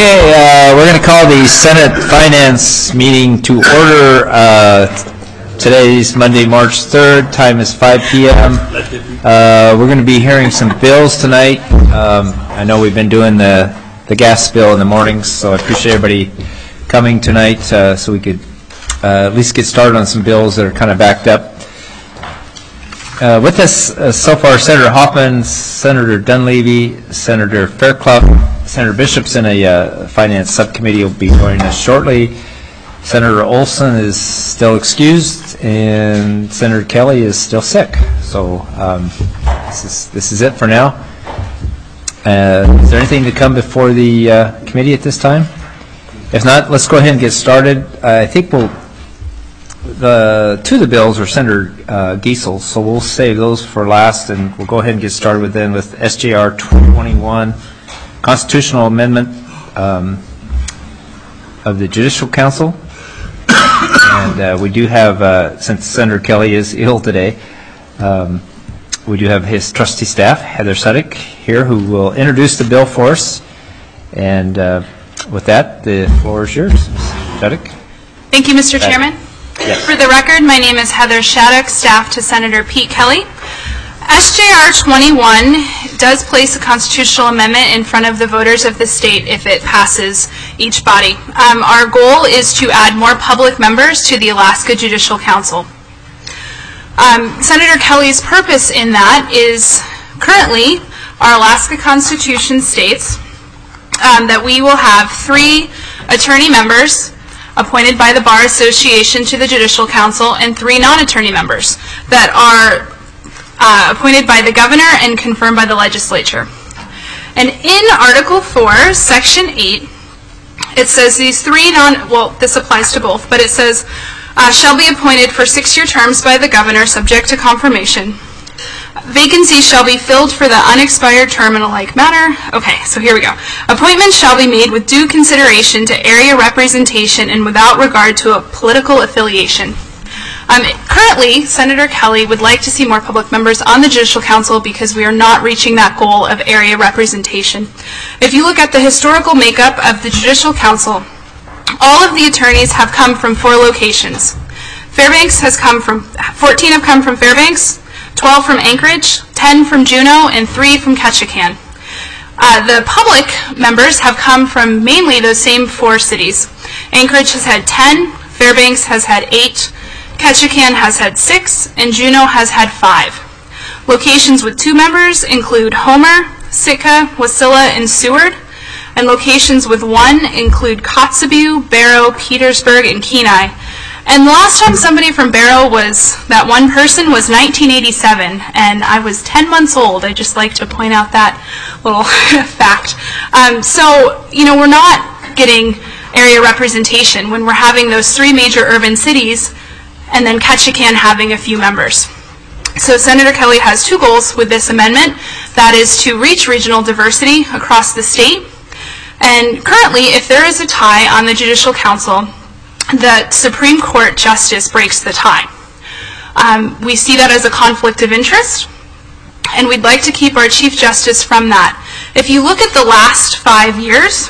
Okay, we're going to call the Senate Finance meeting to order. Today's Monday, March 3rd. Time is 5 p.m. We're going to be hearing some bills tonight. I know we've been doing the gas bill in the mornings, so I appreciate everybody coming tonight so we could at least get started on some bills that are kind of backed up. With us so far, Senator Hoffman, Senator Dunleavy, Senator Fairclough, Senator Bishop's in a finance subcommittee will be joining us shortly. Senator Olson is still excused, and Senator Kelly is still sick. So this is it for now. Is there anything to come before the committee at this time? If not, let's go ahead and get started. I think two of the bills are Senator Giesel, so we'll save those for last, and we'll go ahead and get started with SJR 21, constitutional amendment of the Judicial Council. And we do have, since Senator Kelly is ill today, we do have his trustee staff, Heather Suddick, here, who will introduce the bill for us. And with that, the floor is yours, Ms. Suddick. Thank you, Mr. Chairman. Yes. For the record, my name is Heather Shattuck, staff to Senator Pete Kelly. SJR 21 does place a constitutional amendment in front of the voters of the state if it passes each body. Our goal is to add more public members to the Alaska Judicial Council. Senator Kelly's purpose in that is currently our Alaska Constitution states that we will have 3 attorney members appointed by the Bar Association to the Judicial Council and 3 non-attorney members that are appointed by the governor and confirmed by the legislature. And in Article 4, Section 8, it says these 3 this applies to both, but it says, shall be appointed for 6-year terms by the governor subject to confirmation. Vacancies shall be filled for the unexpired term in a like manner. Okay, so here we go. Appointments shall be made with due consideration to area representation and without regard to a political affiliation. Currently, Senator Kelly would like to see more public members on the Judicial Council because we are not reaching that goal of area representation. If you look at the historical makeup of the Judicial Council, all of the attorneys have come from 4 locations. 14 have come from Fairbanks, 12 from Anchorage, 10 from Juneau, and 3 from Ketchikan. The public members have come from mainly those same 4 cities. Anchorage has had 10, Fairbanks has had 8, Ketchikan has had 6, and Juneau has had 5. Locations with 2 members include Homer, Sitka, Wasilla, and Seward, and locations with 1 include Kotzebue, Barrow, Petersburg, and Kenai. And the last time somebody from Barrow that one person was 1987, and I was 10 months old. I just like to point out that little fact. So, we're not getting area representation when we're having those 3 major urban cities and then Ketchikan having a few members. So Senator Kelly has 2 goals with this amendment. That is to reach regional diversity across the state. And currently, if there is a tie on the Judicial Council, the Supreme Court justice breaks the tie. We see that as a conflict of interest, and we'd like to keep our Chief Justice from that. If you look at the last 5 years,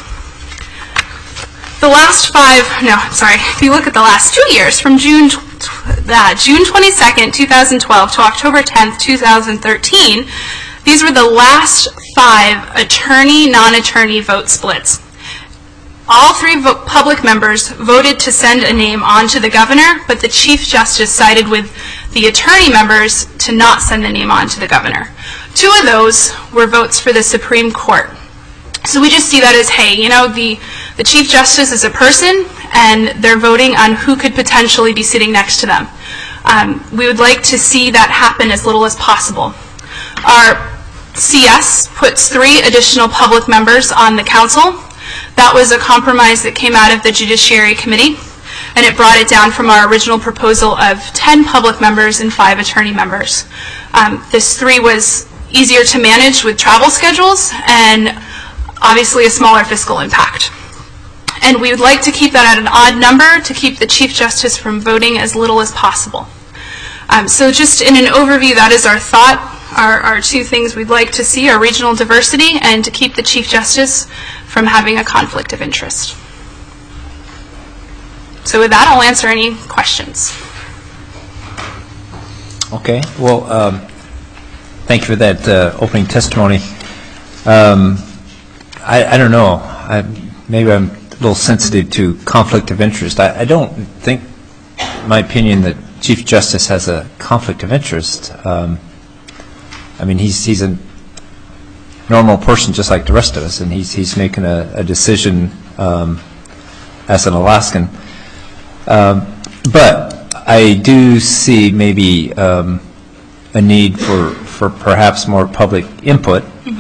if you look at the last 2 years, from June 22nd, 2012 to October 10th, 2013, these were the last 5 attorney, non-attorney vote splits. All 3 public members voted to send a name on to the governor, but the Chief Justice sided with the attorney members to not send the name on to the governor. 2 of those were votes for the Supreme Court. So we just see that as, hey, the Chief Justice is a person, and they're voting on who could potentially be sitting next to them. We would like to see that happen as little as possible. Our CS puts 3 additional public members on the council. That was a compromise that came out of the Judiciary Committee, and it brought it down from our original proposal of 10 public members and 5 attorney members. This 3 was easier to manage with travel schedules and obviously a smaller fiscal impact. And we would like to keep that at an odd number to keep the Chief Justice from voting as little as possible. So just in an overview, that is our thought. Our 2 things we'd like to see are regional diversity and to keep the Chief Justice from having a conflict of interest. So with that, I'll answer any questions. Okay. Well, thank you for that opening testimony. I don't know. Maybe I'm a little sensitive to conflict of interest. I don't think, in my opinion, that Chief Justice has a conflict of interest. I mean, he's a normal person just like the rest of us, and he's making a decision as an Alaskan. But I do see maybe a need for perhaps more public input.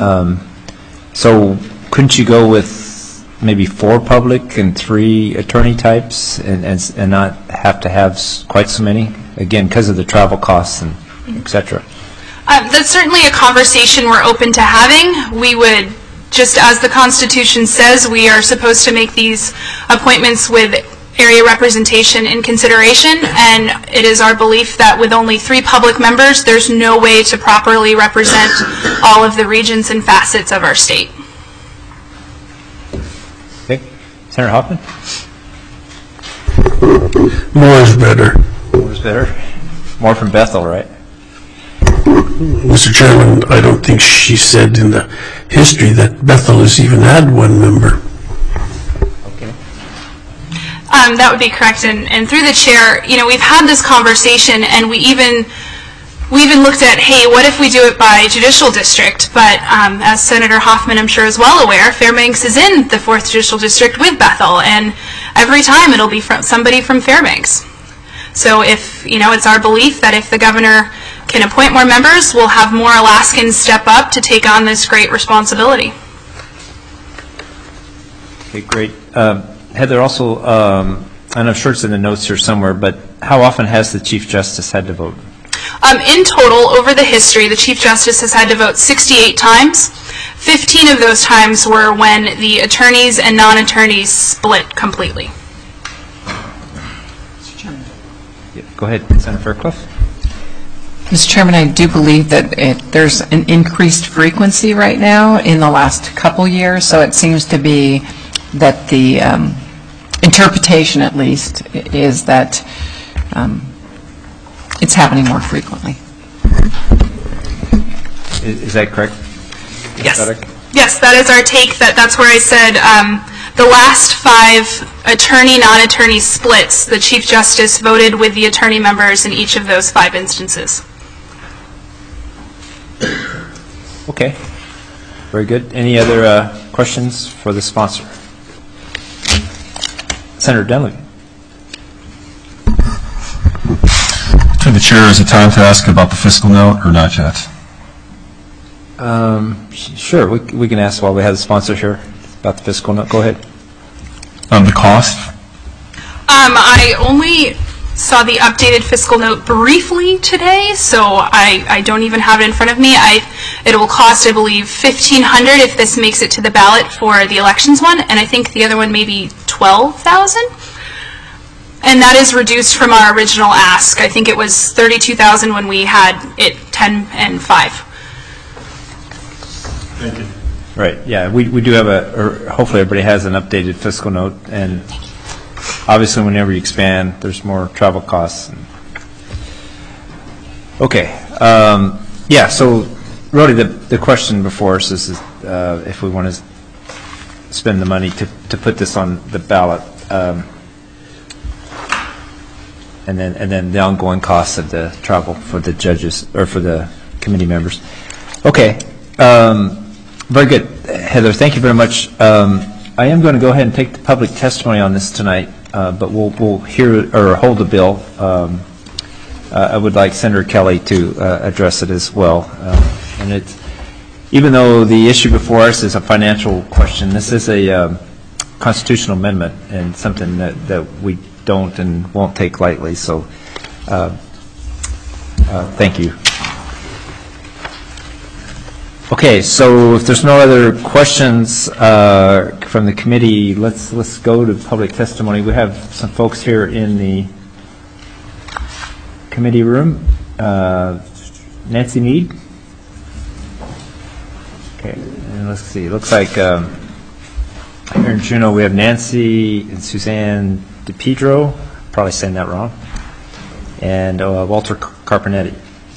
So couldn't you go with maybe 4 public and 3 attorney types and not have to have quite so many? Again, because of the travel costs and et cetera. That's certainly a conversation we're open to having. We would, just as the Constitution says, we are supposed to make these appointments with area representation in consideration, and it is our belief that with only 3 public members, there's no way to properly represent all of the regions and facets of our state. Okay. Senator Hoffman? More is better. More is better. More from Bethel, right? Mr. Chairman, I don't think she said in the history that Bethel has even had 1 member. Okay. That would be correct, and through the chair, we've had this conversation, and we even looked at, hey, what if we do it by judicial district? But as Senator Hoffman, I'm sure, is well aware, Fairbanks is in the 4th Judicial District with Bethel, and every time it'll be from somebody from Fairbanks. So if, it's our belief that if the governor can appoint more members, we'll have more Alaskans step up to take on this great responsibility. Okay, great. Heather, also, and I'm sure it's in the notes here somewhere, but how often has the Chief Justice had to vote? In total, over the history, the Chief Justice has had to vote 68 times. 15 of those times were when the attorneys and non-attorneys split completely. Yeah, go ahead, Senator Fairclough. Mr. Chairman, I do believe that there's an increased frequency right now in the last couple years, so it seems to be that the interpretation, at least, is that it's happening more frequently. Is that correct? Yes. Yes, that is our take. That's where I said the last 5 attorney, non-attorney splits, the Chief Justice voted with the attorney members in each of those 5 instances. Okay. Very good. Any other questions for the sponsor? Senator Dunleavy. To the chair, is it time to ask about the fiscal note or not yet? Sure. We can ask while we have the sponsor here about the fiscal note. Go ahead. The cost? I only saw the updated fiscal note briefly today, so I don't even have it in front of me. It will cost, I believe, $1,500 if this makes it to the ballot for the elections one, and I think the other one maybe $12,000. And that is reduced from our original ask. I think it was $32,000 when we had it 10 and 5. Thank you. Right. Yeah, we do have hopefully everybody has an updated fiscal note, and obviously whenever you expand, there's more travel costs. Okay. Yeah, so really the question before us is if we want to spend the money to put this on the ballot, and then the ongoing costs of the travel for the judges or for the committee members. Okay. Very good. Heather, thank you very much. I am going to go ahead and take the public testimony on this tonight, but we'll hear or hold the bill. I would like Senator Kelly to address it as well. And it's, even though the issue before us is a financial question, this is a constitutional amendment and something that we don't and won't take lightly. So thank you. Okay, so if there's no other questions from the committee, let's go to public testimony. We have some folks here in the committee room. Nancy Mead. Okay, and let's see. Looks like Here in Juneau, we have Nancy and Suzanne DePedro, probably saying that wrong, and Walter Carpenetti.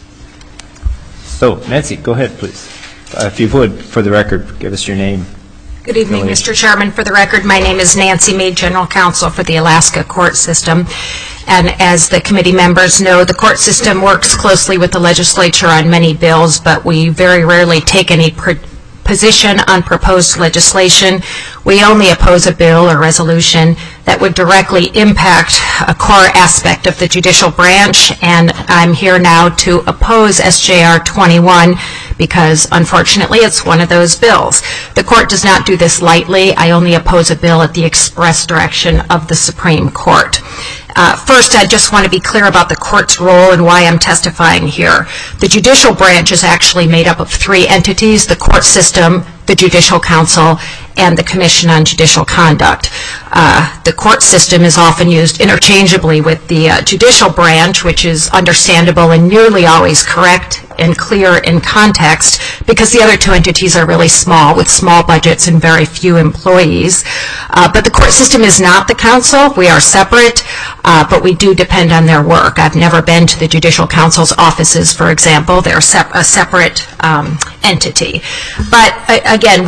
So, Nancy, go ahead, please. If you would, for the record, give us your name. Good evening, Mr. Chairman. For the record, my name is Nancy Mead, General Counsel for the Alaska Court System. And as the committee members know, the court system works closely with the legislature on many bills, but we very rarely take any position on proposed legislation. We only oppose a bill or resolution that would directly impact a core aspect of the judicial branch, and I'm here now to oppose SJR 21 because, unfortunately, it's one of those bills. The court does not do this lightly. I only oppose a bill at the express direction of the Supreme Court. First, I just want to be clear about the court's role and why I'm testifying here. The judicial branch is actually made up of three entities: the court system, the Judicial Council, and the Commission on Judicial Conduct. The court system is often used interchangeably with the judicial branch, which is understandable and nearly always correct and clear in context, because the other two entities are really small, with small budgets and very few employees. But the court system is not the council. We are separate, but we do depend on their work. I've never been to the Judicial Council's offices, for example. They're a separate entity. But again,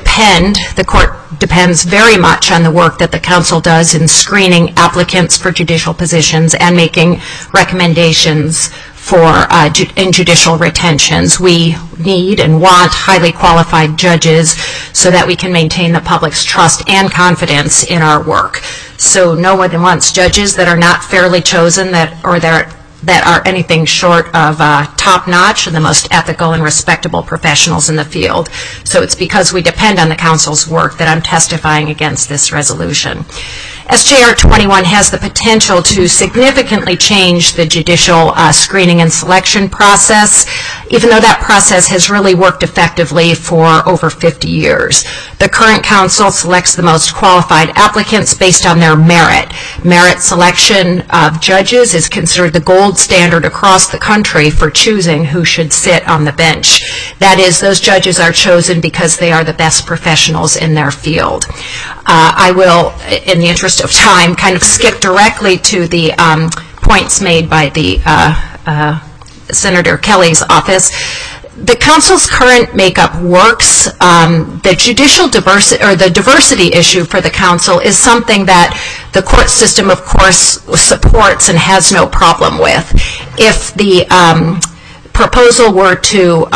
the court depends very much on the work that the council does in screening applicants for judicial positions and making recommendations for in judicial retentions. We need and want highly qualified judges so that we can maintain the public's trust and confidence in our work. So no one wants judges that are not fairly chosen, that are anything short of top-notch and the most ethical and respectable professionals in the field. So it's because we depend on the council's work that I'm testifying against this resolution. SJR 21 has the potential to significantly change the judicial screening and selection process, even though that process has really worked effectively for over 50 years. The current council selects the most qualified applicants based on their merit. Merit selection of judges is considered the gold standard across the country for choosing who should sit on the bench. That is, those judges are chosen because they are the best professionals in their field. I will, in the interest of time, kind of skip directly to the points made by the Senator Kelly's office. The council's current makeup works. The judicial diversity, or the diversity issue for the council, is something that the court system, of course, supports and has no problem with. If the proposal were to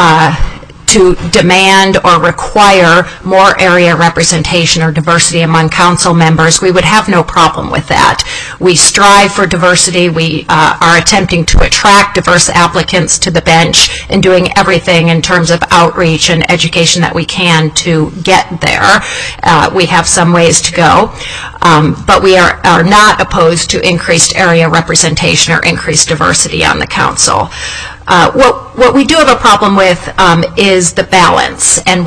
demand or require more area representation or diversity among council members, we would have no problem with that. We strive for diversity. We are attempting to attract diverse applicants to the bench and doing everything in terms of outreach and education that we can to get there. We have some ways to go, but we are not opposed to increased area representation or increased diversity on the council. What we do have a problem with is the balance, and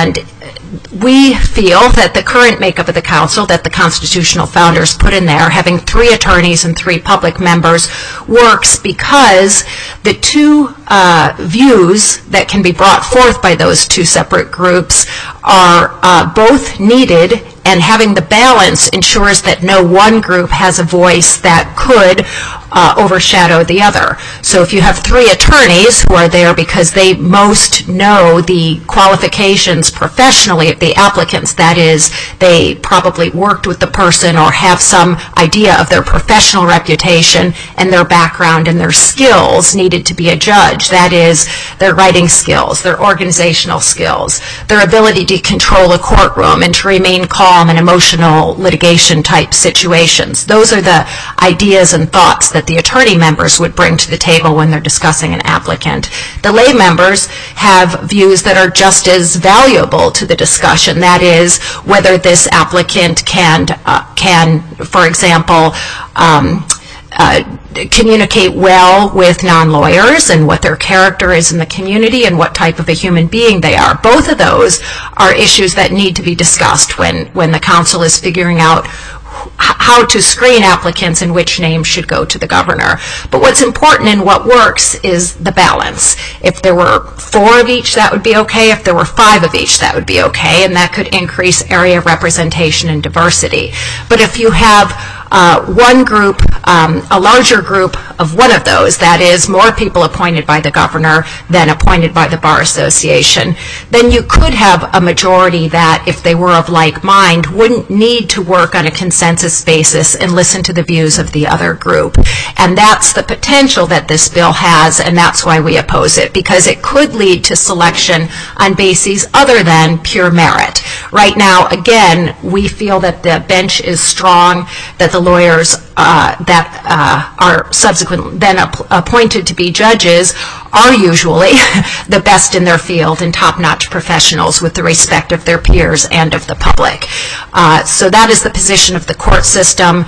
we feel that the current makeup of the council that the constitutional founders put in there, having 3 attorneys and 3 public members, works because the two views that can be brought forth by those 2 separate groups are both needed, and having the balance ensures that no one group has a voice that could overshadow the other. So if you have 3 attorneys who are there because they most know the qualifications professionally of the applicants, that is, they probably worked with the person or have some idea of their professional reputation and their background and their skills needed to be a judge, that is, their writing skills, their organizational skills, their ability to control a courtroom and to remain calm in emotional litigation type situations. Those are the ideas and thoughts that the attorney members would bring to the table when they're discussing an applicant. The lay members have views that are just as valuable to the discussion. That is, whether this applicant can, for example, communicate well with non-lawyers and what their character is in the community and what type of a human being they are. Both of those are issues that need to be discussed when the council is figuring out how to screen applicants and which names should go to the governor. But what's important and what works is the balance. If there were 4 of each, that would be okay. If there were 5 of each, that would be okay, and that could increase area representation and diversity. But if you have one group, a larger group of one of those, that is, more people appointed by the governor than appointed by the Bar Association, then you could have a majority that, if they were of like mind, wouldn't need to work on a consensus basis and listen to the views of the other group. And that's the potential that this bill has, and that's why we oppose it, because it could lead to selection on bases other than pure merit. Right now, again, we feel that the bench is strong, that the lawyers that are subsequently then appointed to be judges are usually the best in their field and top-notch professionals with the respect of their peers and of the public. So that is the position of the court system.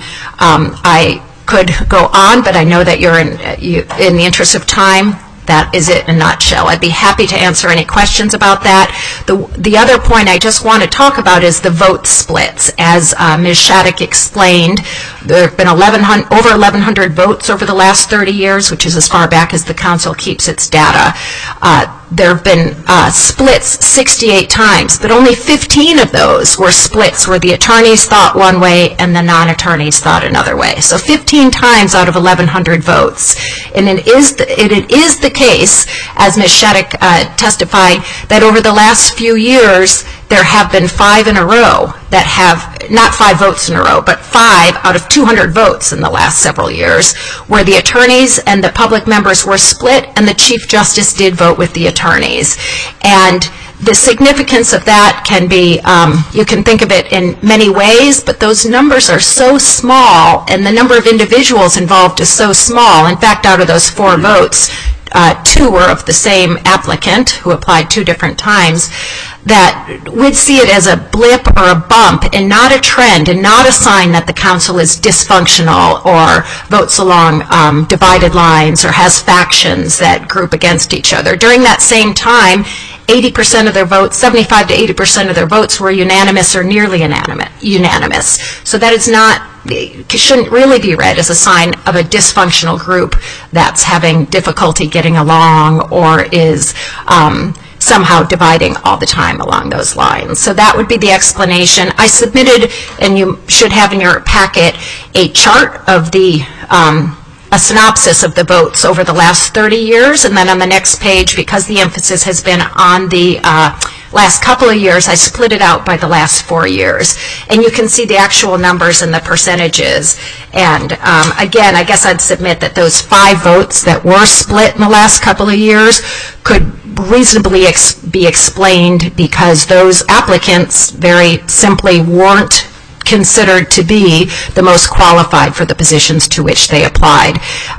I could go on, but I know that you're in the interest of time. That is it in a nutshell. I'd be happy to answer any questions about that. The other point I just want to talk about is the vote splits. As Ms. Shattuck explained, there have been over 1,100 votes over the last 30 years, which is as far back as the council keeps its data. There have been splits 68 times, but only 15 of those were splits where the attorneys thought one way and the non-attorneys thought another way. So 15 times out of 1,100 votes. And it is the case, as Ms. Shattuck testified, that over the last few years there have been 5 in a row that have, not 5 votes in a row, but 5 out of 200 votes in the last several years, where the attorneys and the public members were split and the Chief Justice did vote with the attorneys. And the significance of that can be, you can think of it in many ways, but those numbers are so small and the number of individuals involved is so small. In fact, out of those 4 votes, 2 were of the same applicant who applied 2 different times, that we'd see it as a blip or a bump and not a trend and not a sign that the council is dysfunctional or votes along divided lines or has factions that group against each other. During that same time, 80% of their votes, 75 to 80% of their votes were unanimous or nearly unanimous. So that is not, it shouldn't really be read as a sign of a dysfunctional group that's having difficulty getting along or is somehow dividing all the time along those lines. So that would be the explanation. I submitted, and you should have in your packet, a chart of the a synopsis of the votes over the last 30 years, and then on the next page, because the emphasis has been on the last couple of years, I split it out by the last 4 years. And you can see the actual numbers and the percentages. And again, I guess I'd submit that those 5 votes that were split in the last couple of years could reasonably be explained because those applicants very simply weren't considered to be the most qualified for the positions to which they applied.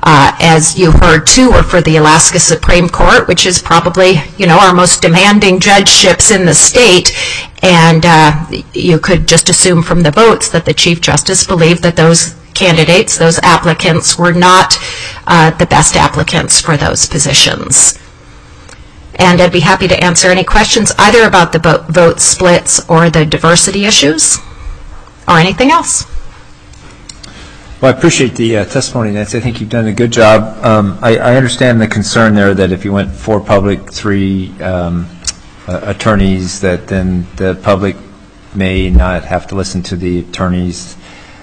As you heard, 2 were for the Alaska Supreme Court, which is probably, our most demanding judgeships in the state. And you could just assume from the votes that the Chief Justice believed that those candidates, those applicants, were not the best applicants for those positions. And I'd be happy to answer any questions either about the vote splits or the diversity issues, or anything else. Well, I appreciate the testimony, Nancy. I think you've done a good job. I understand the concern there that if you went 4 public, 3 attorneys, that then the public may not have to listen to the attorneys.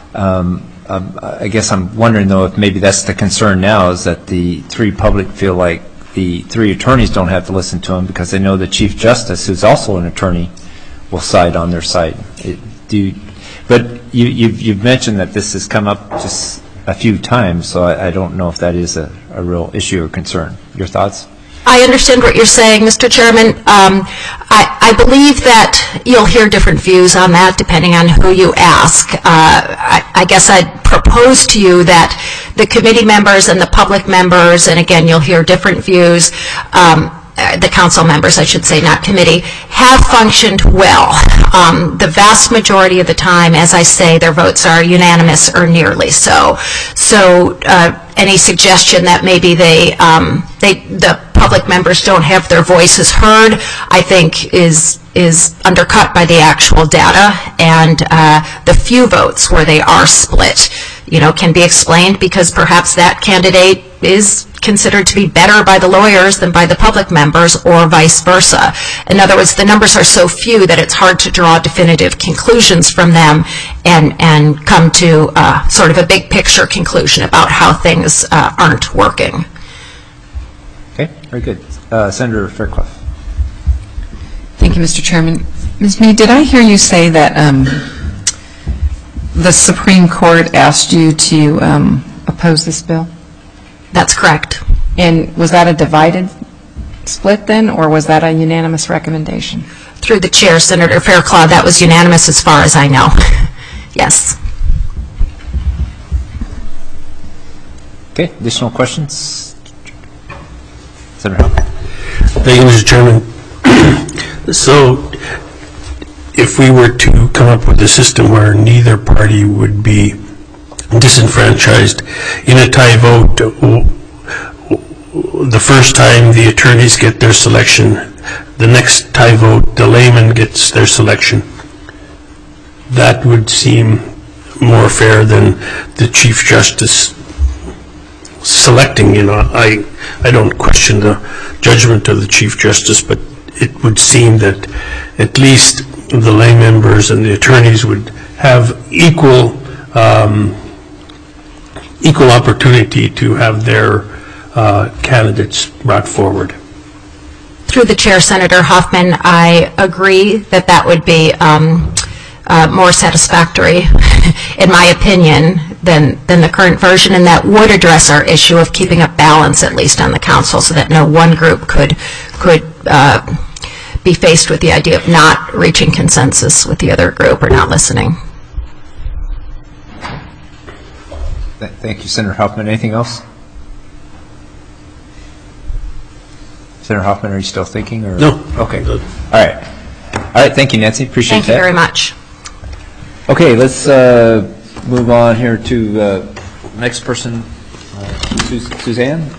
I guess I'm wondering, though, if maybe that's the concern now, is that the 3 public feel like the 3 attorneys don't have to listen to them because they know the Chief Justice, who's also an attorney, will side on their side. But you've mentioned that this has come up just a few times, so I don't know if that is a real issue or concern. Your thoughts? I understand what you're saying, Mr. Chairman. I believe that you'll hear different views on that depending on who you ask. I guess I'd propose to you that the committee members and the public members, and again, you'll hear different views, the council members, I should say, not committee, have functioned well. The vast majority of the time, as I say, their votes are unanimous or nearly so. So any suggestion that maybe the public members don't have their voices heard, I think is undercut by the actual data, and the few votes where they are split, can be explained because perhaps that candidate is considered to be better by the lawyers than by the public members, or vice versa. In other words, the numbers are so few that it's hard to draw definitive conclusions from them and come to sort of a big picture conclusion about how things aren't working. Okay, very good. Senator Fairclough. Thank you, Mr. Chairman. Ms. Mead, did I hear you say that the Supreme Court asked you to oppose this bill? That's correct. And was that a divided split then, or was that a unanimous recommendation? Through the chair, Senator Fairclough, that was unanimous as far as I know. Yes. Okay, additional questions? Senator Hoffman. Thank you, Mr. Chairman. So, if we were to come up with a system where neither party would be disenfranchised in a tie vote, the first time the attorneys get their selection, the next tie vote the layman gets their selection, that would seem more fair than the Chief Justice selecting. I don't question the judgment of the Chief Justice, but it would seem that at least the lay members and the attorneys would have equal opportunity to have their candidates brought forward. Through the chair, Senator Hoffman, I agree that would be more satisfactory, in my opinion, than the current version, and that would address our issue of keeping a balance, at least on the council, so that no one group could be faced with the idea of not reaching consensus with the other group or not listening. Thank you, Senator Hoffman. Anything else? Senator Hoffman, are you still thinking? Or? No. Okay. All right. All right. Thank you, Nancy. Appreciate that. Thank you very much. Okay, let's move on here to next person, Suzanne.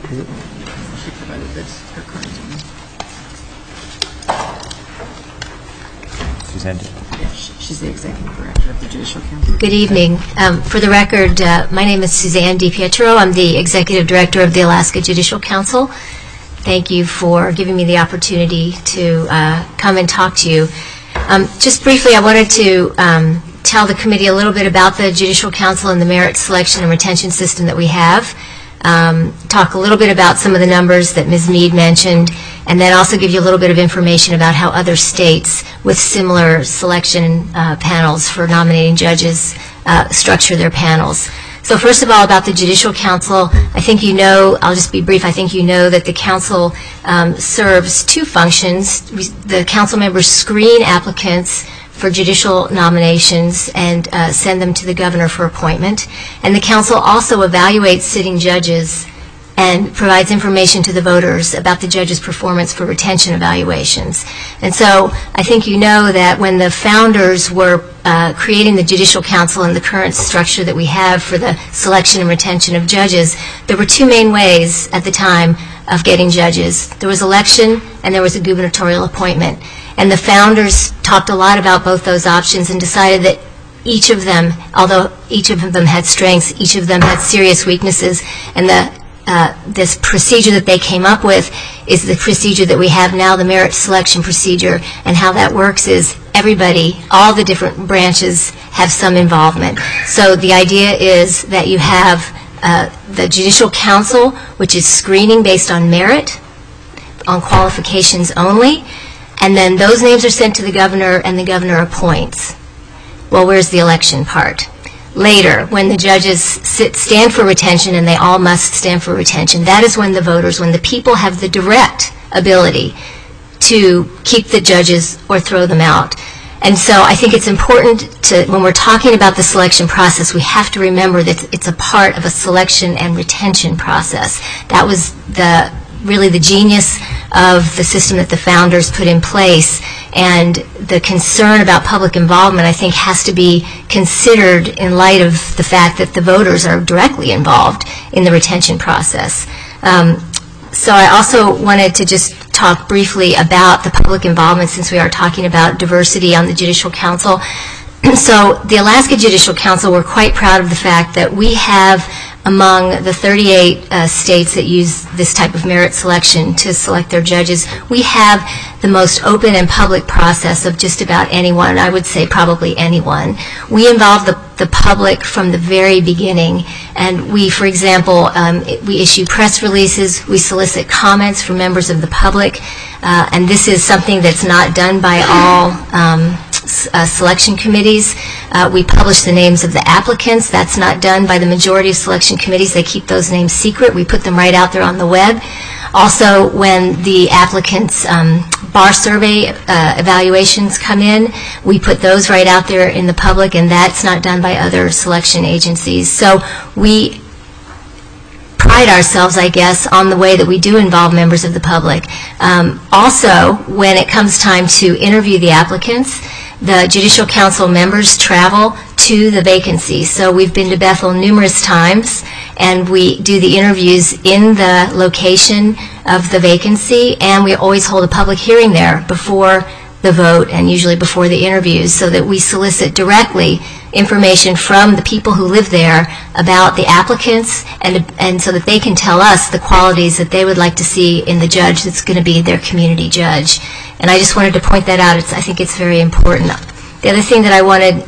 Suzanne. She's the Executive Director of the Judicial Council. Good evening. For the record, my name is Suzanne DiPietro. I'm the Executive Director of the Alaska Judicial Council. Thank you for giving me the opportunity to come and talk to you. Just briefly, I wanted to tell the committee a little bit about the Judicial Council and the merit selection and retention system that we have. Talk a little bit about some of the numbers that Ms. Mead mentioned, and then also give you a little bit of information about how other states with similar selection panels for nominating judges structure their panels. So first of all, about the Judicial Council, I think you know, I'll just be brief, I think you know that the council serves two functions. The council members screen applicants for judicial nominations and send them to the governor for appointment. And the council also evaluates sitting judges and provides information to the voters about the judge's performance for retention evaluations. And so I think you know that when the founders were creating the Judicial Council and the current structure that we have for the selection and retention of judges, there were two main ways at the time of getting judges. There was election and there was a gubernatorial appointment. And the founders talked a lot about both those options and decided that each of them, although each of them had strengths, each of them had serious weaknesses, and this procedure that they came up with is the procedure that we have now, the merit selection procedure. And how that works is everybody, all the different branches have some involvement. So the idea is that you have the Judicial Council, which is screening based on merit, on qualifications only, and then those names are sent to the governor and the governor appoints. Well, where's the election part? Later, when the judges stand for retention, and they all must stand for retention, that is when the voters, when the people have the direct ability to keep the judges or throw them out. And so I think it's important to, when we're talking about the selection process, we have to remember that it's a part of a selection and retention process. That was really the genius of the system that the founders put in place, And the concern about public involvement, I think, has to be considered in light of the fact that the voters are directly involved in the retention process. So I also wanted to just talk briefly about the public involvement, since we are talking about diversity on the Judicial Council. So the Alaska Judicial Council, we're quite proud of the fact that we have, among the 38 states that use this type of merit selection to select their judges, we have the most open and public process of just about anyone. I would say probably anyone. We involve the public from the very beginning, and we, for example, we issue press releases, we solicit comments from members of the public, and this is something that's not done by all selection committees. We publish the names of the applicants. That's not done by the majority of selection committees. They keep those names secret. We put them right out there on the web. Also, when the applicants' bar survey evaluations come in, we put those right out there in the public, and that's not done by other selection agencies. So we pride ourselves, I guess, on the way that we do involve members of the public. Also, when it comes time to interview the applicants, the Judicial Council members travel to the vacancy. So we've been to Bethel numerous times, and we do the interviews in the location of the vacancy, and we always hold a public hearing there before the vote and usually before the interviews, so that we solicit directly information from the people who live there about the applicants, and so that they can tell us the qualities that they would like to see in the judge that's going to be their community judge. And I just wanted to point that out. I think it's very important. The other thing that I wanted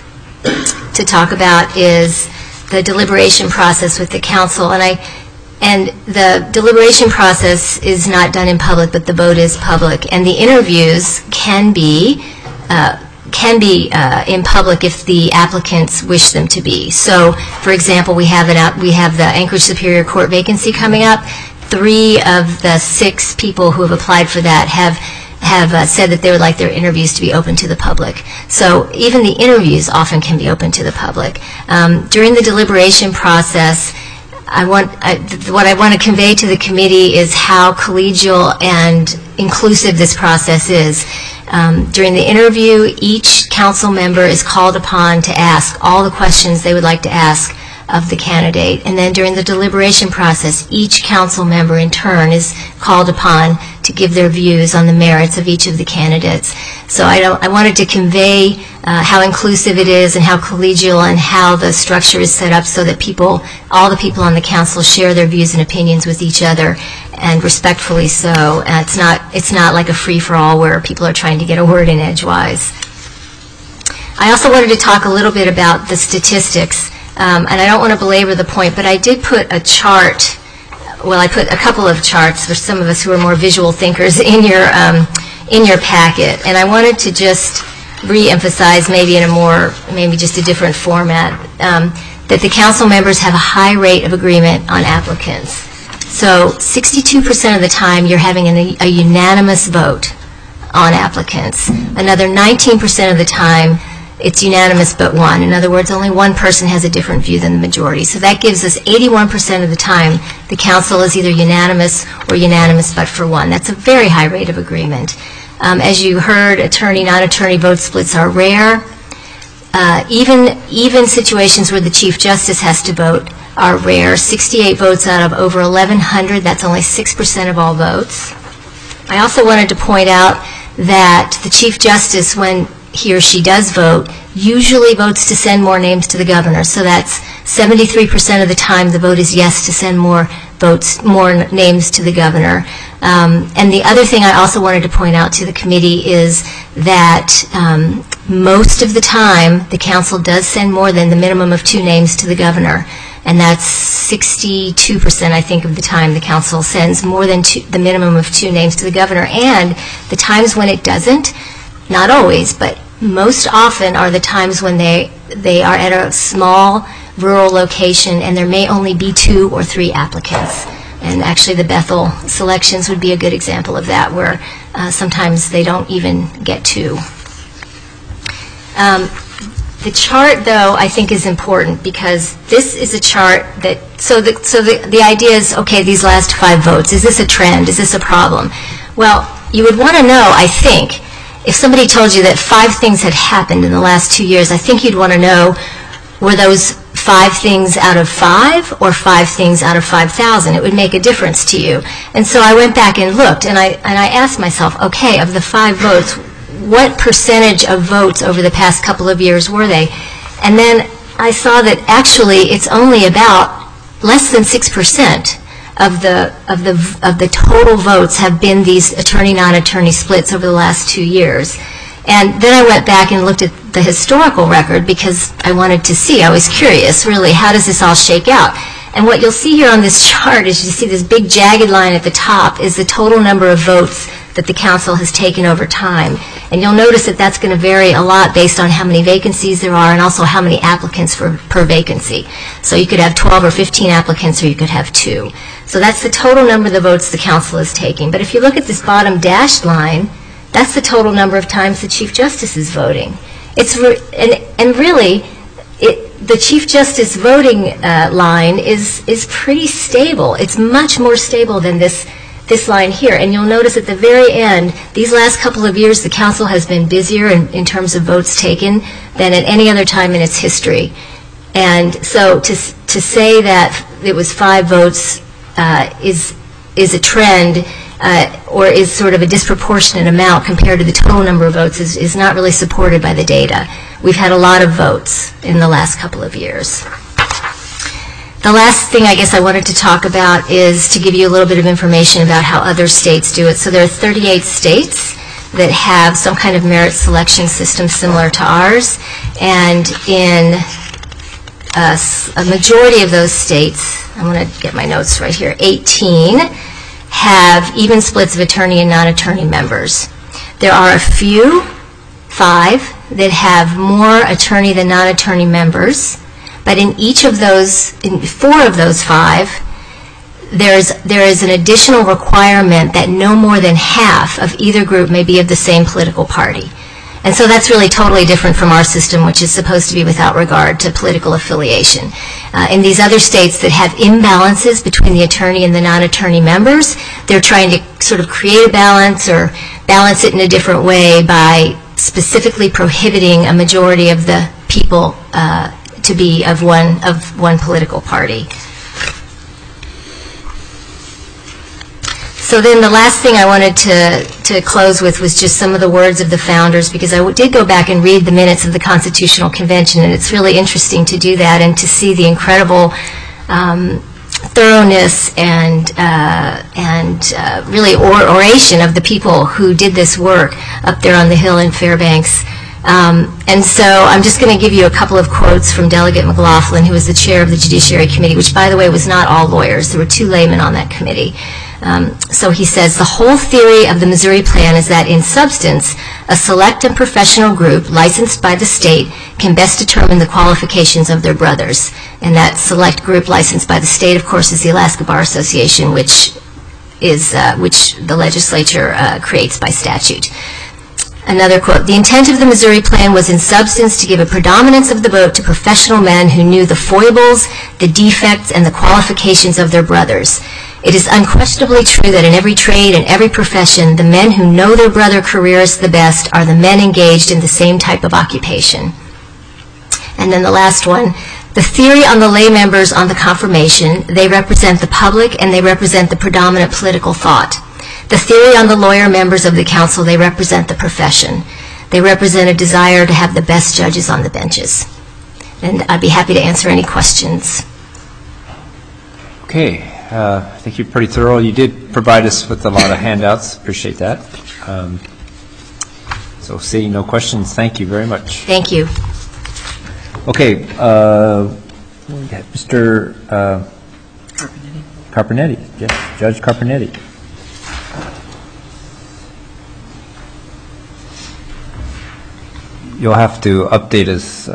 to talk about is the deliberation process with the council. And the deliberation process is not done in public, but the vote is public. And the interviews can be in public if the applicants wish them to be. So, for example, we have the Anchorage Superior Court vacancy coming up. 3 of the 6 people who have applied for that have said that they would like their interviews to be open to the public. So even the interviews often can be open to the public. During the deliberation process, what I want to convey to the committee is how collegial and inclusive this process is. During the interview, each council member is called upon to ask all the questions they would like to ask of the candidate. And then during the deliberation process, each council member in turn is called upon to give their views on the merits of each of the candidates. So I wanted to convey how inclusive it is and how collegial and how the structure is set up so that all the people on the council share their views and opinions with each other, and respectfully so. It's not like a free-for-all where people are trying to get a word in edgewise. I also wanted to talk a little bit about the statistics. And I don't want to belabor the point, but I did put a chart. Well, I put a couple of charts for some of us who are more visual thinkers in your packet. And I wanted to just re-emphasize, maybe just a different format, that the council members have a high rate of agreement on applicants. So 62% of the time you're having a unanimous vote on applicants. Another 19% of the time it's unanimous but one. In other words, only one person has a different view than the majority. So that gives us 81% of the time the council is either unanimous or unanimous but for one. That's a very high rate of agreement. As you heard, attorney, non-attorney vote splits are rare. Even situations where the Chief Justice has to vote are rare. 68 votes out of over 1,100, that's only 6% of all votes. I also wanted to point out that the Chief Justice, when he or she does vote, usually votes to send more names to the governor. So that's 73% of the time the vote is yes to send more names to the governor. And the other thing I also wanted to point out to the committee is that most of the time the council does send more than the minimum of 2 names to the governor. And that's 62%, I think, of the time the council sends more than the minimum of 2 names to the governor. And the times when it doesn't, not always, but most often are the times when they are at a small rural location and there may only be 2 or 3 applicants. And actually the Bethel selections would be a good example of that, where sometimes they don't even get 2. The chart, though, I think is important because this is a chart that, so the idea is, okay, these last 5 votes, is this a trend? Is this a problem? Well, you would want to know, I think, if somebody told you that 5 things had happened in the last 2 years, I think you'd want to know, were those 5 things out of 5 or 5 things out of 5,000? It would make a difference to you. And so I went back and looked, and I asked myself, okay, of the 5 votes, what percentage of votes over the past couple of years were they? And then I saw that actually it's only about less than 6% of the total votes have been these attorney-non-attorney splits over the last 2 years. And then I went back and looked at the historical record because I wanted to see, I was curious, really, how does this all shake out? And what you'll see here on this chart is you see this big jagged line at the top is the total number of votes that the council has taken over time. And you'll notice that that's going to vary a lot based on how many vacancies there are and also how many applicants per vacancy. So you could have 12 or 15 applicants, or you could have 2. So that's the total number of the votes the council is taking. But if you look at this bottom dashed line, that's the total number of times the Chief Justice is voting. And really, the Chief Justice voting line is pretty stable. It's much more stable than this line here. And you'll notice at the very end, these last couple of years, the council has been busier in terms of votes taken than at any other time in its history. And so to say that it was 5 votes is a trend or is sort of a disproportionate amount compared to the total number of votes is not really supported by the data. We've had a lot of votes in the last couple of years. The last thing I guess I wanted to talk about is to give you a little bit of information about how other states do it. So there are 38 states that have some kind of merit selection system similar to ours. And in a majority of those states, I'm going to get my notes right here, 18 have even splits of attorney and non-attorney members. There are a few, 5, that have more attorney than non-attorney members. But in each of those, in 4 of those 5, there is an additional requirement that no more than half of either group may be of the same political party. And so that's really totally different from our system, which is supposed to be without regard to political affiliation. In these other states that have imbalances between the attorney and the non-attorney members, they're trying to sort of create a balance or balance it in a different way by specifically prohibiting a majority of the people to be of one political party. So then the last thing I wanted to close with was just some of the words of the founders, because I did go back and read the minutes of the Constitutional Convention, and it's really interesting to do that and to see the incredible thoroughness and really oration of the people who did this work up there on the Hill in Fairbanks. And so I'm just going to give you a couple of quotes from Delegate McLaughlin, who was the chair of the Judiciary Committee, which, by the way, was not all lawyers. There were 2 laymen on that committee. So he says, the whole theory of the Missouri Plan is that, in substance, a select and professional group licensed by the state can best determine the qualifications of their brothers. And that select group licensed by the state, of course, is the Alaska Bar Association, which the legislature creates by statute. Another quote, the intent of the Missouri Plan was in substance to give a predominance of the vote to professional men who knew the foibles, the defects, and the qualifications of their brothers. It is unquestionably true that in every trade and every profession, the men who know their brother careerists the best are the men engaged in the same type of occupation. And then the last one, the theory on the lay members on the confirmation, they represent the public and they represent the predominant political thought. The theory on the lawyer members of the council, they represent the profession. They represent a desire to have the best judges on the benches. And I'd be happy to answer any questions. Okay, I think you're pretty thorough. You did provide us with a lot of handouts. Appreciate that. So seeing no questions, thank you very much. Thank you. Okay, Mr. Carpenetti. Yes, Judge Carpenetti. You'll have to update us.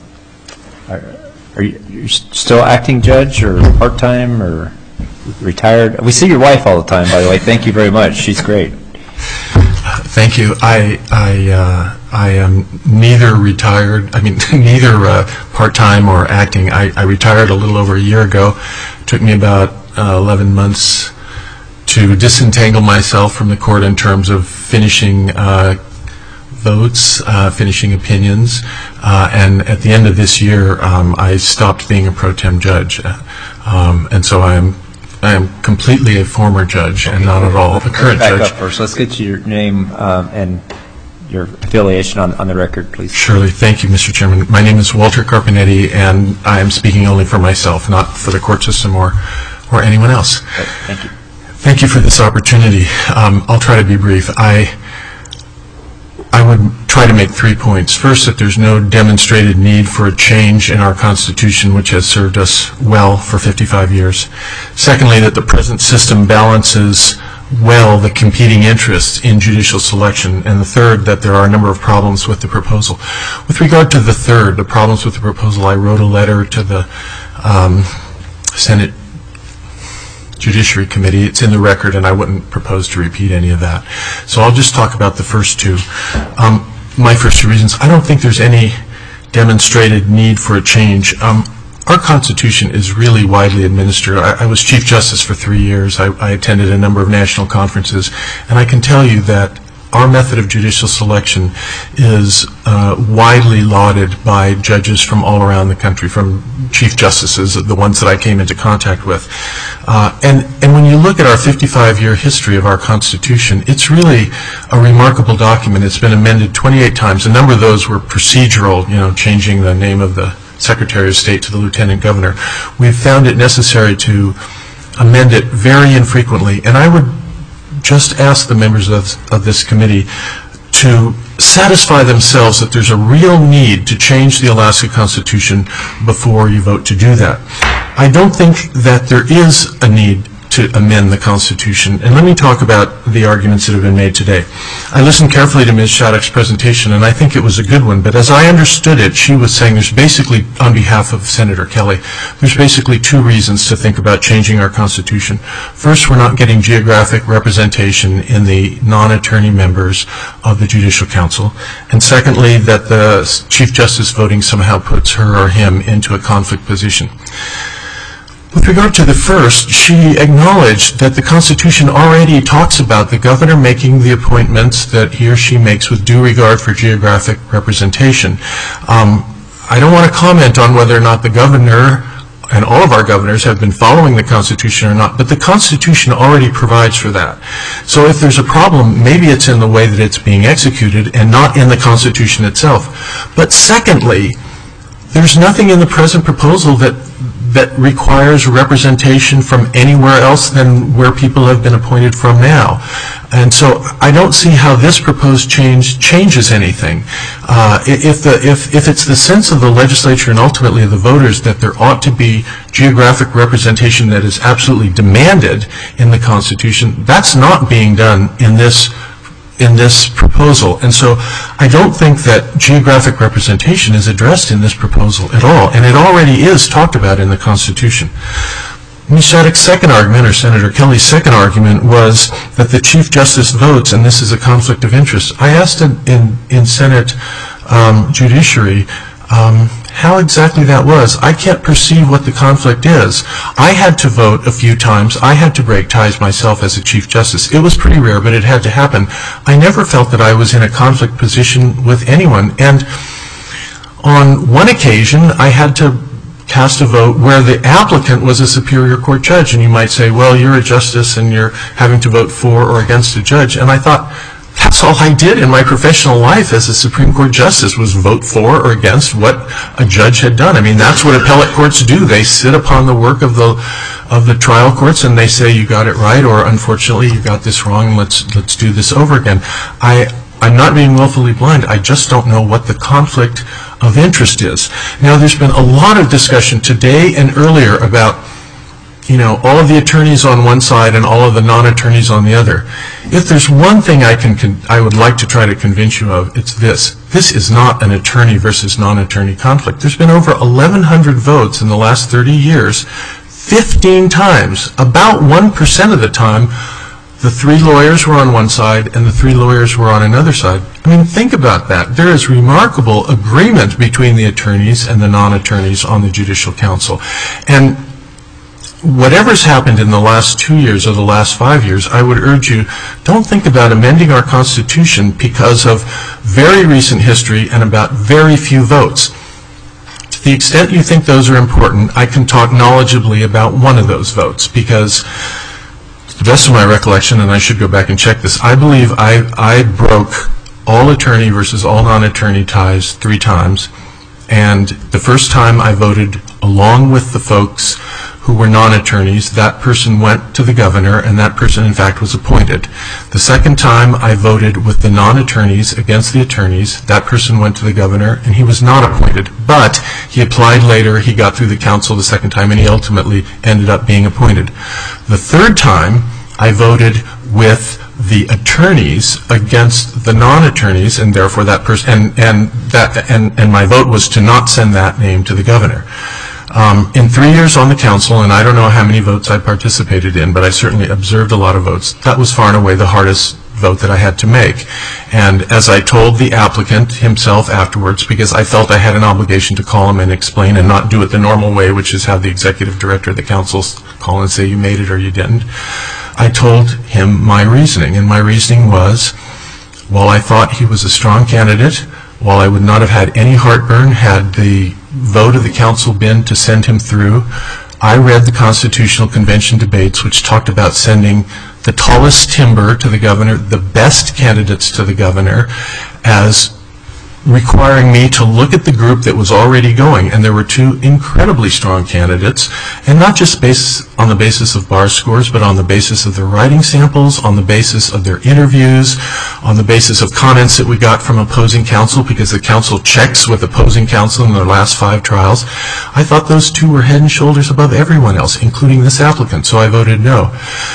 Are you still acting judge or part-time or retired? We see your wife all the time, by the way. Thank you very much. She's great. Thank you. I am neither retired, neither part-time or acting. I retired a little over a year ago. It took me about 11 months to disentangle myself from the court in terms of finishing votes, finishing opinions, and at the end of this year, I stopped being a pro tem judge. And so I am completely a former judge and not at all a current judge. Back up first. Let's get your name and your affiliation on the record, please. Surely. Thank you, Mr. Chairman. My name is Walter Carpenetti, and I am speaking only for myself, not for the court system or anyone else. Okay, thank you. Thank you for this opportunity. I'll try to be brief. I would try to make 3 points. First, that there's no demonstrated need for a change in our Constitution, which has served us well for 55 years. Secondly, that the present system balances well the competing interests in judicial selection. And the third, that there are a number of problems with the proposal. With regard to the third, the problems with the proposal, I wrote a letter to the Senate Judiciary Committee. It's in the record, and I wouldn't propose to repeat any of that. So I'll just talk about the first two. My first two reasons, I don't think there's any demonstrated need for a change. Our Constitution is really widely administered. I was Chief Justice for 3 years. I attended a number of national conferences, and I can tell you that our method of judicial selection is widely lauded by judges from all around the country, from Chief Justices, the ones that I came into contact with. And when you look at our 55-year history of our Constitution, it's really a remarkable document. It's been amended 28 times. A number of those were procedural, changing the name of the Secretary of State to the Lieutenant Governor. We've found it necessary to amend it very infrequently, and I would just ask the members of this committee to satisfy themselves that there's a real need to change the Alaska Constitution before you vote to do that. I don't think that there is a need to amend the Constitution, and let me talk about the arguments that have been made today. I listened carefully to Ms. Shattuck's presentation, and I think it was a good one, but as I understood it, she was saying there's basically, on behalf of Senator Kelly, there's basically two reasons to think about changing our Constitution. First, we're not getting geographic representation in the non-attorney members of the Judicial Council, and secondly, that the Chief Justice voting somehow puts her or him into a conflict position. With regard to the first, she acknowledged that the Constitution already talks about the governor making the appointments that he or she makes with due regard for geographic representation. I don't want to comment on whether or not the governor and all of our governors have been following the Constitution or not, but the Constitution already provides for that. So if there's a problem, maybe it's in the way that it's being executed and not in the Constitution itself. But secondly, there's nothing in the present proposal that requires representation from anywhere else than where people have been appointed from now. And so I don't see how this proposed change changes anything. If it's the sense of the legislature and ultimately of the voters that there ought to be geographic representation that is absolutely demanded in the Constitution, that's not being done in this proposal. And so I don't think that geographic representation is addressed in this proposal at all, and it already is talked about in the Constitution. Ms. Shattuck's second argument, or Senator Kelly's second argument, was that the Chief Justice votes, and this is a conflict of interest. I asked in Senate Judiciary how exactly that was. I can't perceive what the conflict is. I had to vote a few times. I had to break ties myself as a Chief Justice. It was pretty rare, but it had to happen. I never felt that I was in a conflict position with anyone. And on one occasion, I had to cast a vote where the applicant was a Superior Court judge. And you might say, well, you're a justice and you're having to vote for or against a judge. And I thought, that's all I did in my professional life as a Supreme Court justice, was vote for or against what a judge had done. I mean, that's what appellate courts do. They sit upon the work of the trial courts and they say, you got it right, or unfortunately, you got this wrong, let's do this over again. I'm not being willfully blind. I just don't know what the conflict of interest is. Now, there's been a lot of discussion today and earlier about all of the attorneys on one side and all of the non-attorneys on the other. If there's one thing I would like to try to convince you of, it's this. This is not an attorney versus non-attorney conflict. There's been over 1,100 votes in the last 30 years. 15 times, about 1% of the time, the 3 lawyers were on one side and the 3 lawyers were on another side. I mean, think about that. There is remarkable agreement between the attorneys and the non-attorneys on the Judicial Council. And whatever's happened in the last 2 years or the last 5 years, I would urge you, don't think about amending our Constitution because of very recent history and about very few votes. To the extent you think those are important, I can talk knowledgeably about one of those votes, because to the best of my recollection, and I should go back and check this, I believe I broke all attorney versus all non-attorney ties 3 times. And the first time I voted along with the folks who were non-attorneys, that person went to the governor, and that person, in fact, was appointed. The second time I voted with the non-attorneys against the attorneys, that person went to the governor, and he was not appointed. But he applied later, he got through the council the second time, and he ultimately ended up being appointed. The third time, I voted with the attorneys against the non-attorneys, and therefore that person, and my vote was to not send that name to the governor. In 3 years on the council, and I don't know how many votes I participated in, but I certainly observed a lot of votes, that was far and away the hardest vote that I had to make. And as I told the applicant himself afterwards, because I felt I had an obligation to call him and explain and not do it the normal way, which is have the executive director of the council call and say you made it or you didn't, I told him my reasoning. And my reasoning was, while I thought he was a strong candidate, while I would not have had any heartburn had the vote of the council been to send him through, I read the Constitutional Convention debates, which talked about sending the tallest timber to the governor, the best candidates to the governor, as requiring me to look at the group that was already going. And there were 2 incredibly strong candidates, and not just on the basis of bar scores, but on the basis of their writing samples, on the basis of their interviews, on the basis of comments that we got from opposing counsel, because the council checks with opposing counsel in their last 5 trials. I thought those 2 were head and shoulders above everyone else, including this applicant, so I voted no.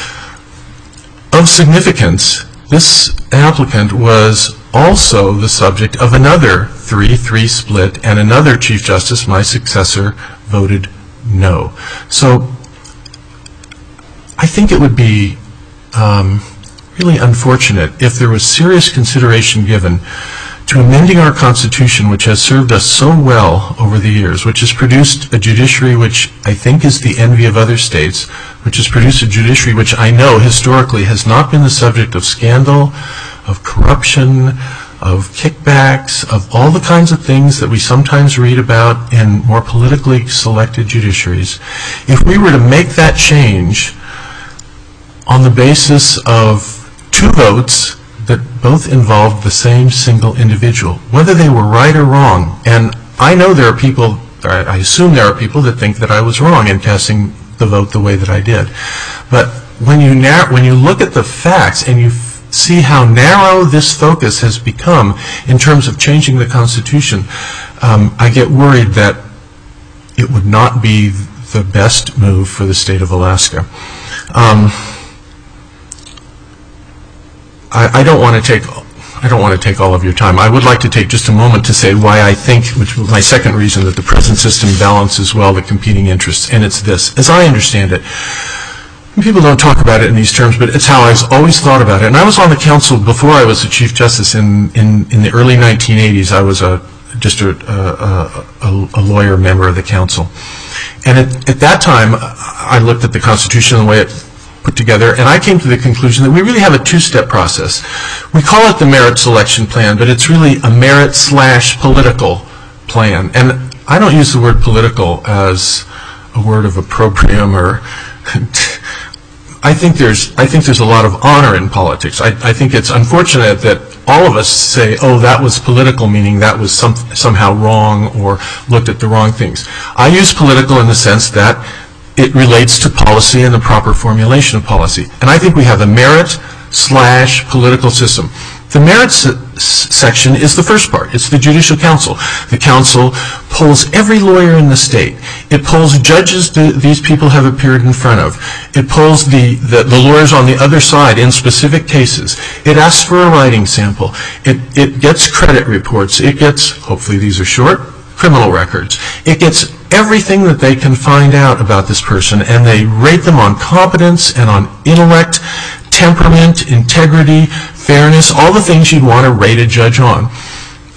Of significance, this applicant was also the subject of another 3-3 split, and another Chief Justice, my successor, voted no. So I think it would be really unfortunate if there was serious consideration given to amending our Constitution, which has served us so well over the years, which has produced a judiciary which I think is the envy of other states, which has produced a judiciary which I know historically has not been the subject of scandal, of corruption, of kickbacks, of all the kinds of things that we sometimes read about in more politically selected judiciaries. If we were to make that change on the basis of 2 votes that both involved the same single individual, whether they were right or wrong, and I know there are people, or I assume there are people that think that I was wrong in casting the vote the way that I did. But when you look at the facts and you see how narrow this focus has become in terms of changing the Constitution, I get worried that it would not be the best move for the state of Alaska. I don't want to take all of your time. I would like to take just a moment to say why I think, which was my second reason, that the present system balances well the competing interests, and it's this. As I understand it, people don't talk about it in these terms, but it's how I've always thought about it. And I was on the council before I was a Chief Justice in the early 1980s. I was just a lawyer member of the council. And at that time, I looked at the Constitution the way it put together, and I came to the conclusion that we really have a 2-step process. We call it the merit selection plan, but it's really a merit/political plan. And I don't use the word political as a word of opprobrium, or I think there's a lot of honor in politics. I think it's unfortunate that all of us say, oh, that was political, meaning that was somehow wrong or looked at the wrong things. I use political in the sense that it relates to policy and the proper formulation of policy. And I think we have a merit/political system. The merits section is the first part. It's the Judicial Council. The council polls every lawyer in the state. It polls judges that these people have appeared in front of. It polls the lawyers on the other side in specific cases. It asks for a writing sample. It gets credit reports. It gets, hopefully these are short, criminal records. It gets everything that they can find out about this person, and they rate them on competence and on intellect, temperament, integrity, fairness, all the things you'd want to rate a judge on.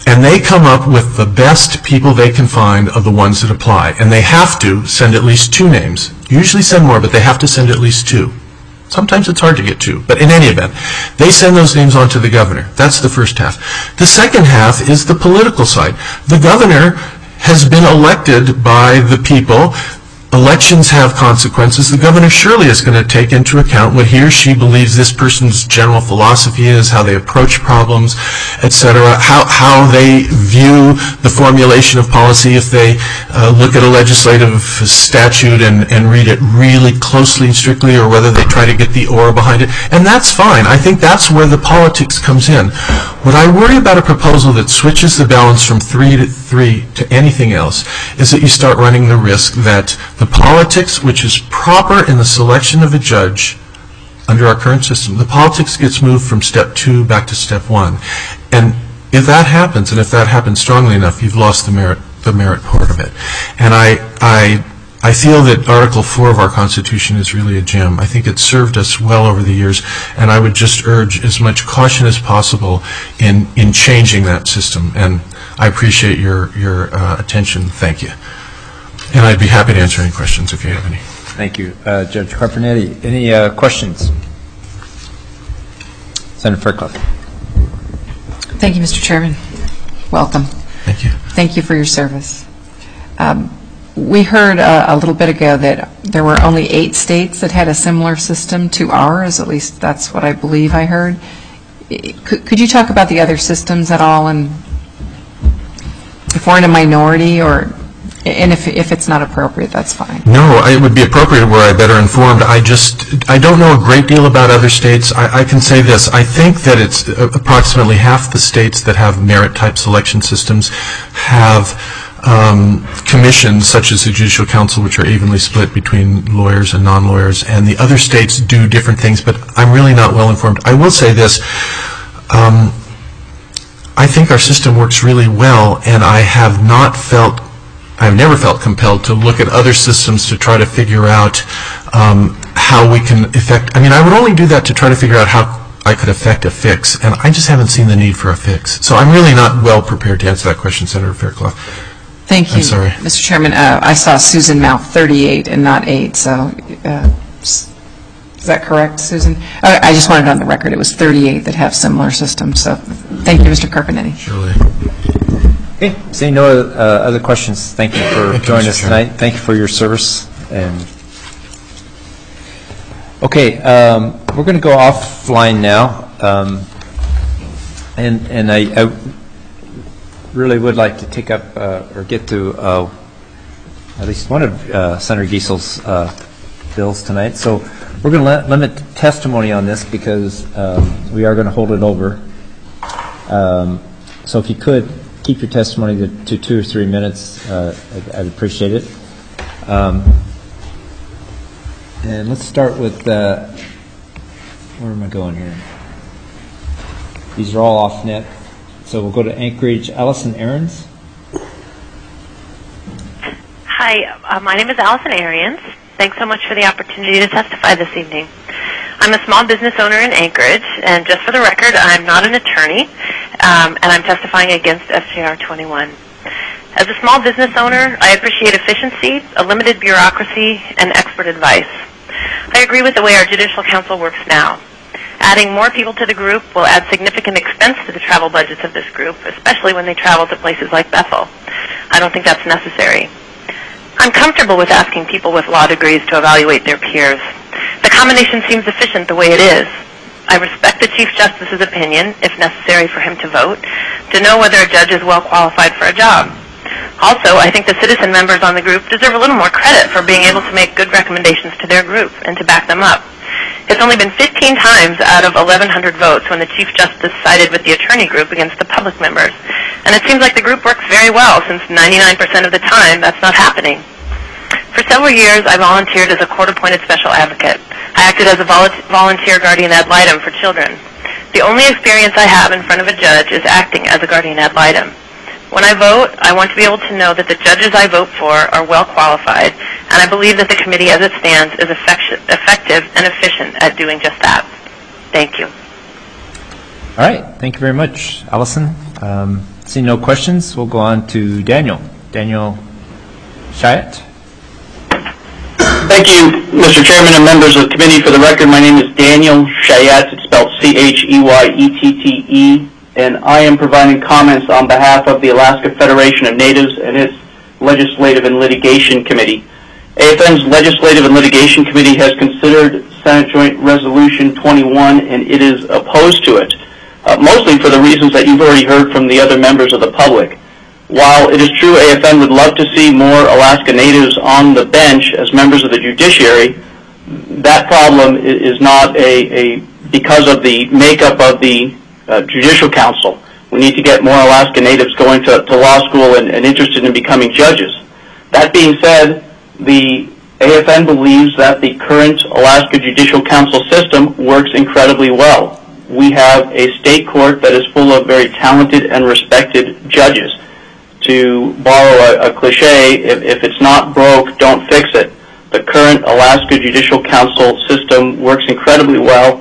And they come up with the best people they can find of the ones that apply. And they have to send at least 2 names. Usually send more, but they have to send at least 2. Sometimes it's hard to get 2. But in any event, they send those names on to the governor. That's the first half. The second half is the political side. The governor has been elected by the people. Elections have consequences. The governor surely is going to take into account what he or she believes this person's general philosophy is, how they approach problems, etc., how they view the formulation of policy if they look at a legislative statute and read it really closely and strictly, or whether they try to get the aura behind it. And that's fine. I think that's where the politics comes in. What I worry about a proposal that switches the balance from 3 to 3 to anything else is that you start running the risk that the politics, which is proper in the selection of a judge under our current system, the politics gets moved from step 2 back to step 1. And if that happens, and if that happens strongly enough, you've lost the merit part of it. And I feel that Article 4 of our Constitution is really a gem. I think it's served us well over the years, and I would just urge as much caution as possible in changing that system. And I appreciate your attention. Thank you. And I'd be happy to answer any questions if you have any. Thank you. Judge Carpenetti, any questions? Senator Fairclough. Thank you, Mr. Chairman. Welcome. Thank you. Thank you for your service. We heard a little bit ago that there were only 8 states that had a similar system to ours. At least that's what I believe I heard. Could you talk about the other systems at all, and if we're in a minority, and if it's not appropriate, that's fine. No, it would be appropriate were I better informed. I don't know a great deal about other states. I can say this. I think that it's approximately half the states that have merit-type selection systems have commissions, such as the Judicial Council, which are evenly split between lawyers and non-lawyers, and the other states do different things, but I'm really not well informed. I will say this. I think our system works really well, and I've never felt compelled to look at other systems to try to figure out how we can affect. I mean, I would only do that to try to figure out how I could affect a fix, and I just haven't seen the need for a fix. So I'm really not well prepared to answer that question, Senator Fairclough. Thank you, I'm sorry. Mr. Chairman. I saw Susan mouth 38 and not 8, so is that correct, Susan? I just wanted it on the record. It was 38 that have similar systems, so thank you, Mr. Carpenetti. Surely. Okay, seeing no other questions, thank you for joining us tonight. Thank you for your service. Okay, we're going to go offline now, and I really would like to take up or get to at least one of Senator Giesel's bills tonight. So we're going to limit testimony on this because we are going to hold it over. So if you could keep your testimony to 2 or 3 minutes, I'd appreciate it. And let's start with, where am I going here? These are all off net. So we'll go to Anchorage. Allison Ahrens. Hi, my name is Allison Arians. Thanks so much for the opportunity to testify this evening. I'm a small business owner in Anchorage, and just for the record, I'm not an attorney, and I'm testifying against SJR 21. As a small business owner, I appreciate efficiency, a limited bureaucracy, and expert advice. I agree with the way our Judicial Council works now. Adding more people to the group will add significant expense to the travel budgets of this group, especially when they travel to places like Bethel. I don't think that's necessary. I'm comfortable with asking people with law degrees to evaluate their peers. The combination seems efficient the way it is. I respect the Chief Justice's opinion, if necessary for him to vote, to know whether a judge is well qualified for a job. Also, I think the citizen members on the group deserve a little more credit for being able to make good recommendations to their group and to back them up. It's only been 15 times out of 1,100 votes when the Chief Justice sided with the attorney group against the public members. And it seems like the group works very well, since 99% of the time that's not happening. For several years, I volunteered as a court-appointed special advocate. I acted as a volunteer guardian ad litem for children. The only experience I have in front of a judge is acting as a guardian ad litem. When I vote, I want to be able to know that the judges I vote for are well qualified, and I believe that the committee as it stands is effective and efficient at doing just that. Thank you. All right. Thank you very much, Allison. Seeing no questions, we'll go on to Daniel. Daniel Chayat. Thank you, Mr. Chairman and members of the committee. For the record, my name is Daniel Chayat. It's spelled C-H-E-Y-E-T-T-E, and I am providing comments on behalf of the Alaska Federation of Natives and its Legislative and Litigation Committee. AFN's Legislative and Litigation Committee has considered Senate Joint Resolution 21, and it is opposed to it, mostly for the reasons that you've already heard from the other members of the public. While it is true AFN would love to see more Alaska Natives on the bench as members of the judiciary, that problem is not because of the makeup of the Judicial Council. We need to get more Alaska Natives going to law school and interested in becoming judges. That being said, the AFN believes that the current Alaska Judicial Council system works incredibly well. We have a state court that is full of very talented and respected judges. To borrow a cliche, if it's not broke, don't fix it. The current Alaska Judicial Council system works incredibly well,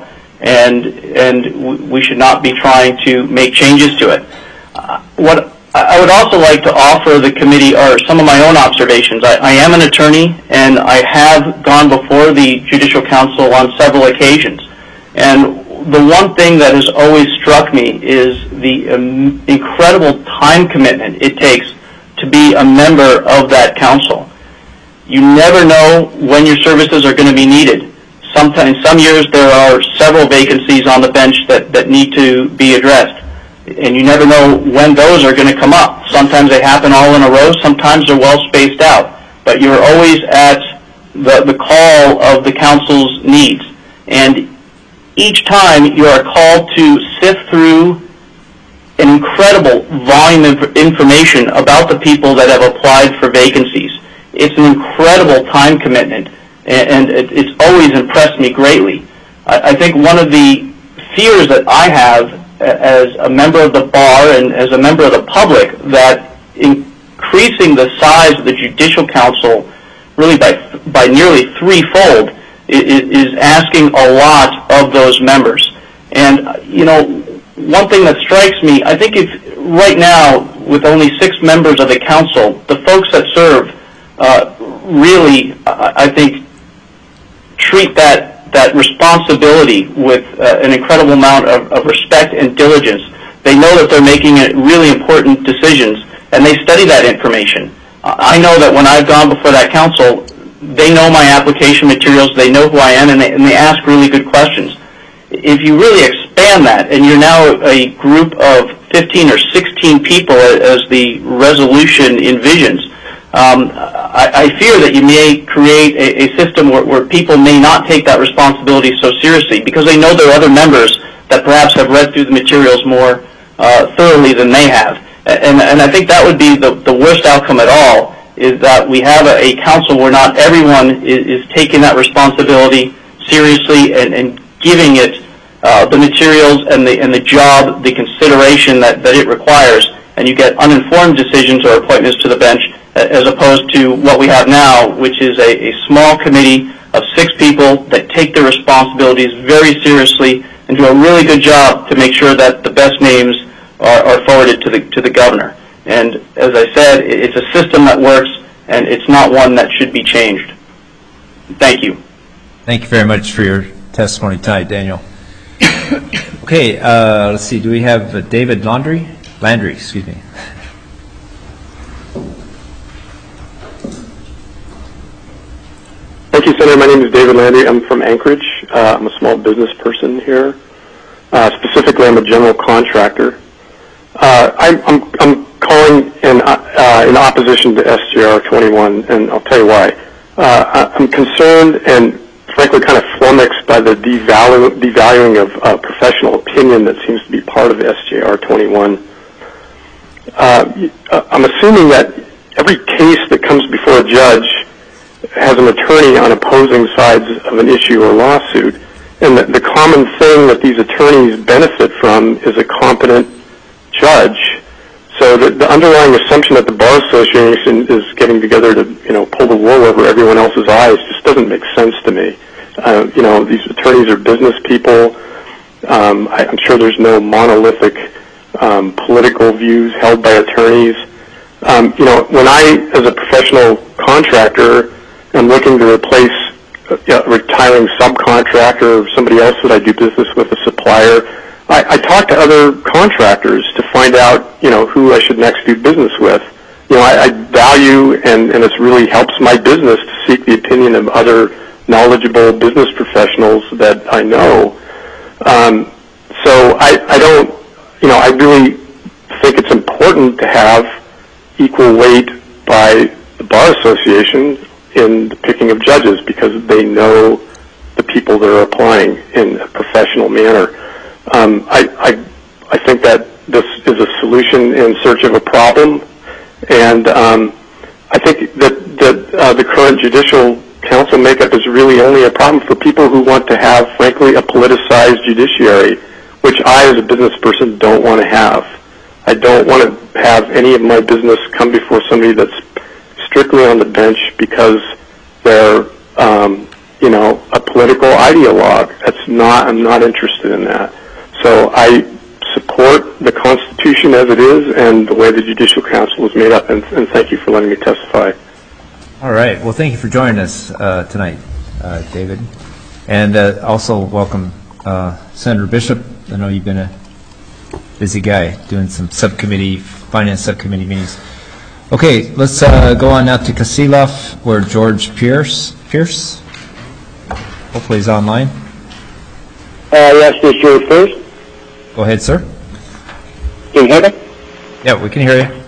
and we should not be trying to make changes to it. What I would also like to offer the committee are some of my own observations. I am an attorney, and I have gone before the Judicial Council on several occasions. And the one thing that has always struck me is the incredible time commitment it takes to be a member of that council. You never know when your services are going to be needed. Sometimes, some years there are several vacancies on the bench that need to be addressed, and you never know when those are going to come up. Sometimes they happen all in a row, sometimes they're well spaced out, but you're always at the call of the council's needs. And each time you are called to sift through an incredible volume of information about the people that have applied for vacancies. It's an incredible time commitment, and it's always impressed me greatly. I think one of the fears that I have as a member of the bar and as a member of the public, that increasing the size of the Judicial Council really by nearly threefold is asking a lot of those members. And, you know, one thing that strikes me, I think if right now, with only 6 members of the council, the folks that serve really, I think, treat that responsibility with an incredible amount of respect and diligence. They know that they're making really important decisions, and they study that information. I know that when I've gone before that council, they know my application materials, they know who I am, and they ask really good questions. If you really expand that, and you're now a group of 15 or 16 people as the resolution envisions, I fear that you may create a system where people may not take that responsibility so seriously because they know there are other members that perhaps have read through the materials more thoroughly than they have. And I think that would be the worst outcome at all, is that we have a council where not everyone is taking that responsibility seriously and giving it the materials and the job, the consideration that it requires, and you get uninformed decisions or appointments to the bench, as opposed to what we have now, which is a small committee of 6 people that take their responsibilities very seriously and do a really good job to make sure that the best names are forwarded to the governor. And as I said, it's a system that works, and it's not one that should be changed. Thank you. Thank you very much for your testimony tonight, Daniel. Okay, let's see. Do we have David Landry? Landry, excuse me. Thank you, Senator. My name is David Landry. I'm from Anchorage. I'm a small business person here. Specifically, I'm a general contractor. I'm calling in opposition to SJR 21, and I'll tell you why. I'm concerned and frankly kind of flummoxed by the devaluing of professional opinion that seems to be part of SJR 21. I'm assuming that every case that comes before a judge has an attorney on opposing sides of an issue or lawsuit, and the common thing that these attorneys benefit from is a competent judge. So the underlying assumption that the Bar Association is getting together to, pull the wool over everyone else's eyes just doesn't make sense to me. These attorneys are business people. I'm sure there's no monolithic political views held by attorneys. When I, as a professional contractor, am looking to replace a retiring subcontractor or somebody else that I do business with, a supplier, I talk to other contractors to find out, who I should next do business with. I value, and it really helps my business to seek the opinion of other knowledgeable business professionals that I know. So I don't, I really think it's important to have equal weight by the Bar Association in the picking of judges, because they know the people that are applying in a professional manner. I think that this is a solution in search of a problem, and I think that the current judicial council makeup is really only a problem for people who want to have, frankly, a politicized judiciary, which I, as a business person, don't want to have. I don't want to have any of my business come before somebody that's strictly on the bench because they're, a political ideologue. I'm not interested in that. So I support the Constitution as it is and the way the Judicial Council is made up, and thank you for letting me testify. All right. Well, thank you for joining us tonight, David. And also welcome Senator Bishop. I know you've been a busy guy doing some finance subcommittee meetings. Okay, let's go on now to Kasilof, where George Pierce, hopefully he's online. Yes, this is George Pierce. Go ahead, sir. Can you hear me? Yeah, we can hear you.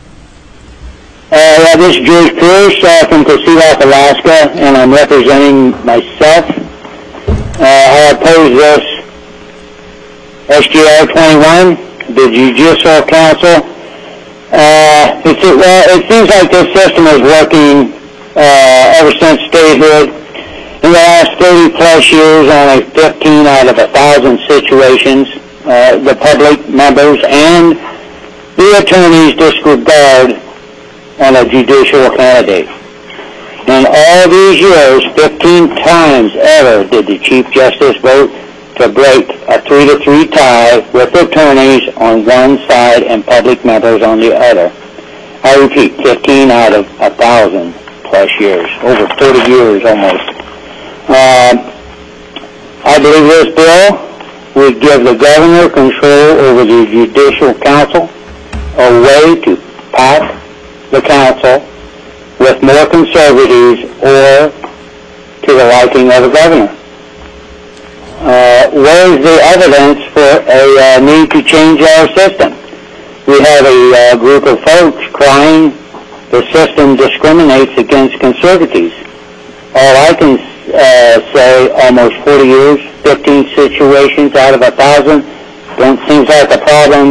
This is George Pierce from Kasilof, Alaska, and I'm representing myself. I oppose this SGR 21, the Judicial Council. It seems like this system is working ever since statehood. In the last 30-plus years, only 15 out of 1,000 situations, the public members and the attorneys disregard on a judicial candidate. In all these years, 15 times ever did the Chief Justice vote to break a 3-3 tie with attorneys on one side and public members on the other. I repeat, 15 out of 1,000 plus years, over 30 years almost. I believe this bill would give the governor control over the Judicial Council, a way to pack the council with more conservatives or to the liking of the governor. Where is the evidence for a need to change our system? We have a group of folks crying the system discriminates against conservatives. All I can say, almost 40 years, 15 situations out of 1,000, seems like a problem.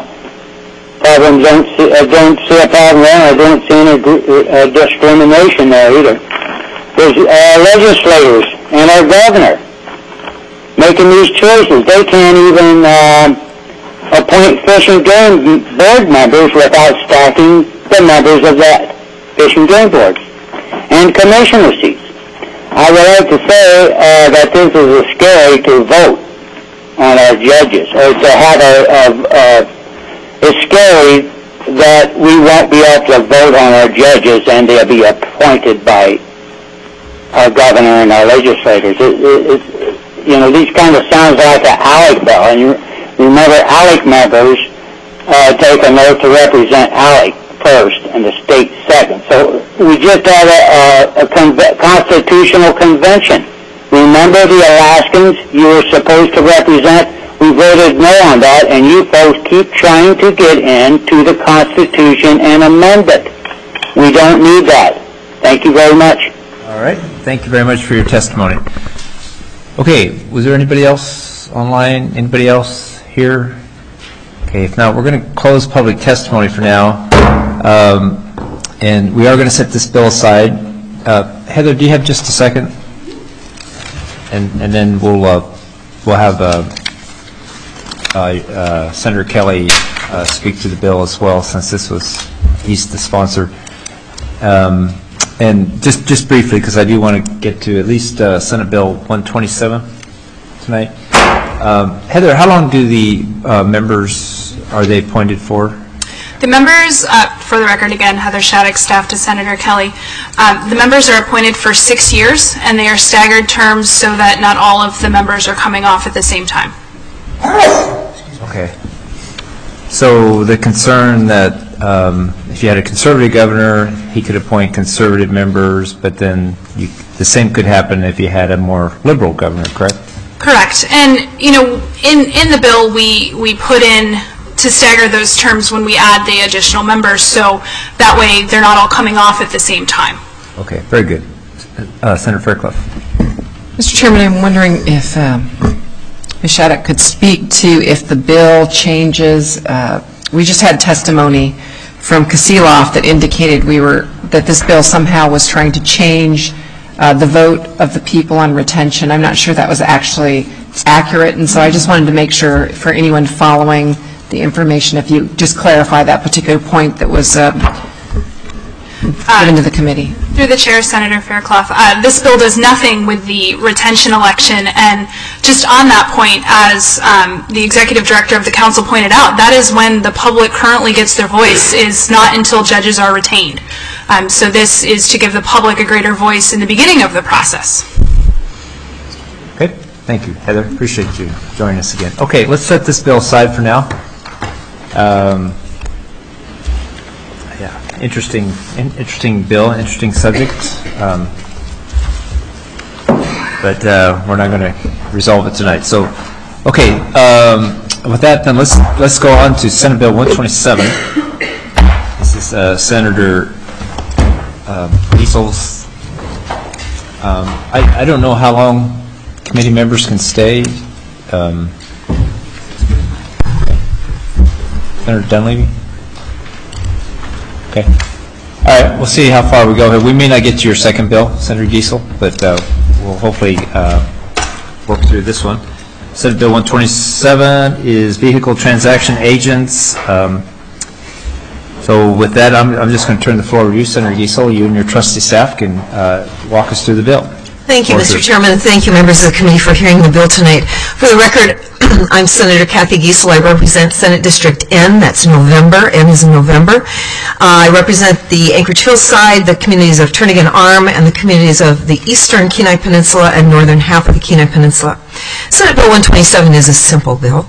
Don't see a problem there. I don't see any discrimination there either. There's legislators and our governor making these choices. They can't even appoint Fish and Game board members without stacking the members of that Fish and Game board and commissioner seats. I would like to say that this is scary to vote on our judges, or to have it's scary that we won't be able to vote on our judges and they'll be appointed by our governor and our legislators. These kind of sounds like an ALEC bill, and you remember ALEC members take an oath to represent ALEC first and the state second. So we just had a constitutional convention. Remember the Alaskans you were supposed to represent? We voted no on that, and you folks keep trying to get into the Constitution and amend it. We don't need that. Thank you very much. All right. Thank you very much for your testimony. Okay, was there anybody else online? Anybody else here? Okay, if not, we're going to close public testimony for now. And we are going to set this bill aside. Heather, do you have just a second? And then we'll have Senator Kelly speak to the bill as well, since he's the sponsor. And just briefly, because I do want to get to at least Senate Bill 127 tonight. Heather, how long do the members are they appointed for? The members, for the record again, Heather Shattuck, staff to Senator Kelly, the members are appointed for 6 years, and they are staggered terms so that not all of the members are coming off at the same time. Okay. So the concern that if you had a conservative governor, he could appoint conservative members, but then the same could happen if you had a more liberal governor, correct? Correct. And, you know, in the bill, we put in to stagger those terms when we add the additional members, so that way they're not all coming off at the same time. Okay, very good. Senator Fairclough. Mr. Chairman, I'm wondering if Ms. Shattuck could speak to if the bill changes. We just had testimony from Kasiloff that indicated that this bill somehow was trying to change the vote of the people on retention. I'm not sure that was actually accurate, and so I just wanted to make sure for anyone following the information, if you just clarify that particular point that was given to the committee. Through the chair, Senator Fairclough, this bill does nothing with the retention election, and just on that point, as the executive director of the council pointed out, that is when the public currently gets their voice, is not until judges are retained. So this is to give the public a greater voice in the beginning of the process. Okay, thank you, Heather. Appreciate you joining us again. Okay, let's set this bill aside for now. Yeah, interesting bill, interesting subject. But we're not going to resolve it tonight. So, okay, with that, then let's go on to Senate Bill 127. This is Senator Giesel's. I don't know how long committee members can stay. Senator Dunleavy? Okay. All right, we'll see how far we go here. We may not get to your second bill, Senator Giesel, but we'll hopefully work through this one. Senate Bill 127 is vehicle transaction agents. So with that, I'm just going to turn the floor to you, Senator Giesel. You and your trusty staff can walk us through the bill. Thank you, Mr. Chairman, and thank you, members of the committee, for hearing the bill tonight. For the record, I'm Senator Kathy Giesel. I represent Senate District N. That's November. N is in November. I represent the Anchorage Hillside, the communities of Turnagain Arm, and the communities of the eastern Kenai Peninsula and northern half of the Kenai Peninsula. Senate Bill 127 is a simple bill.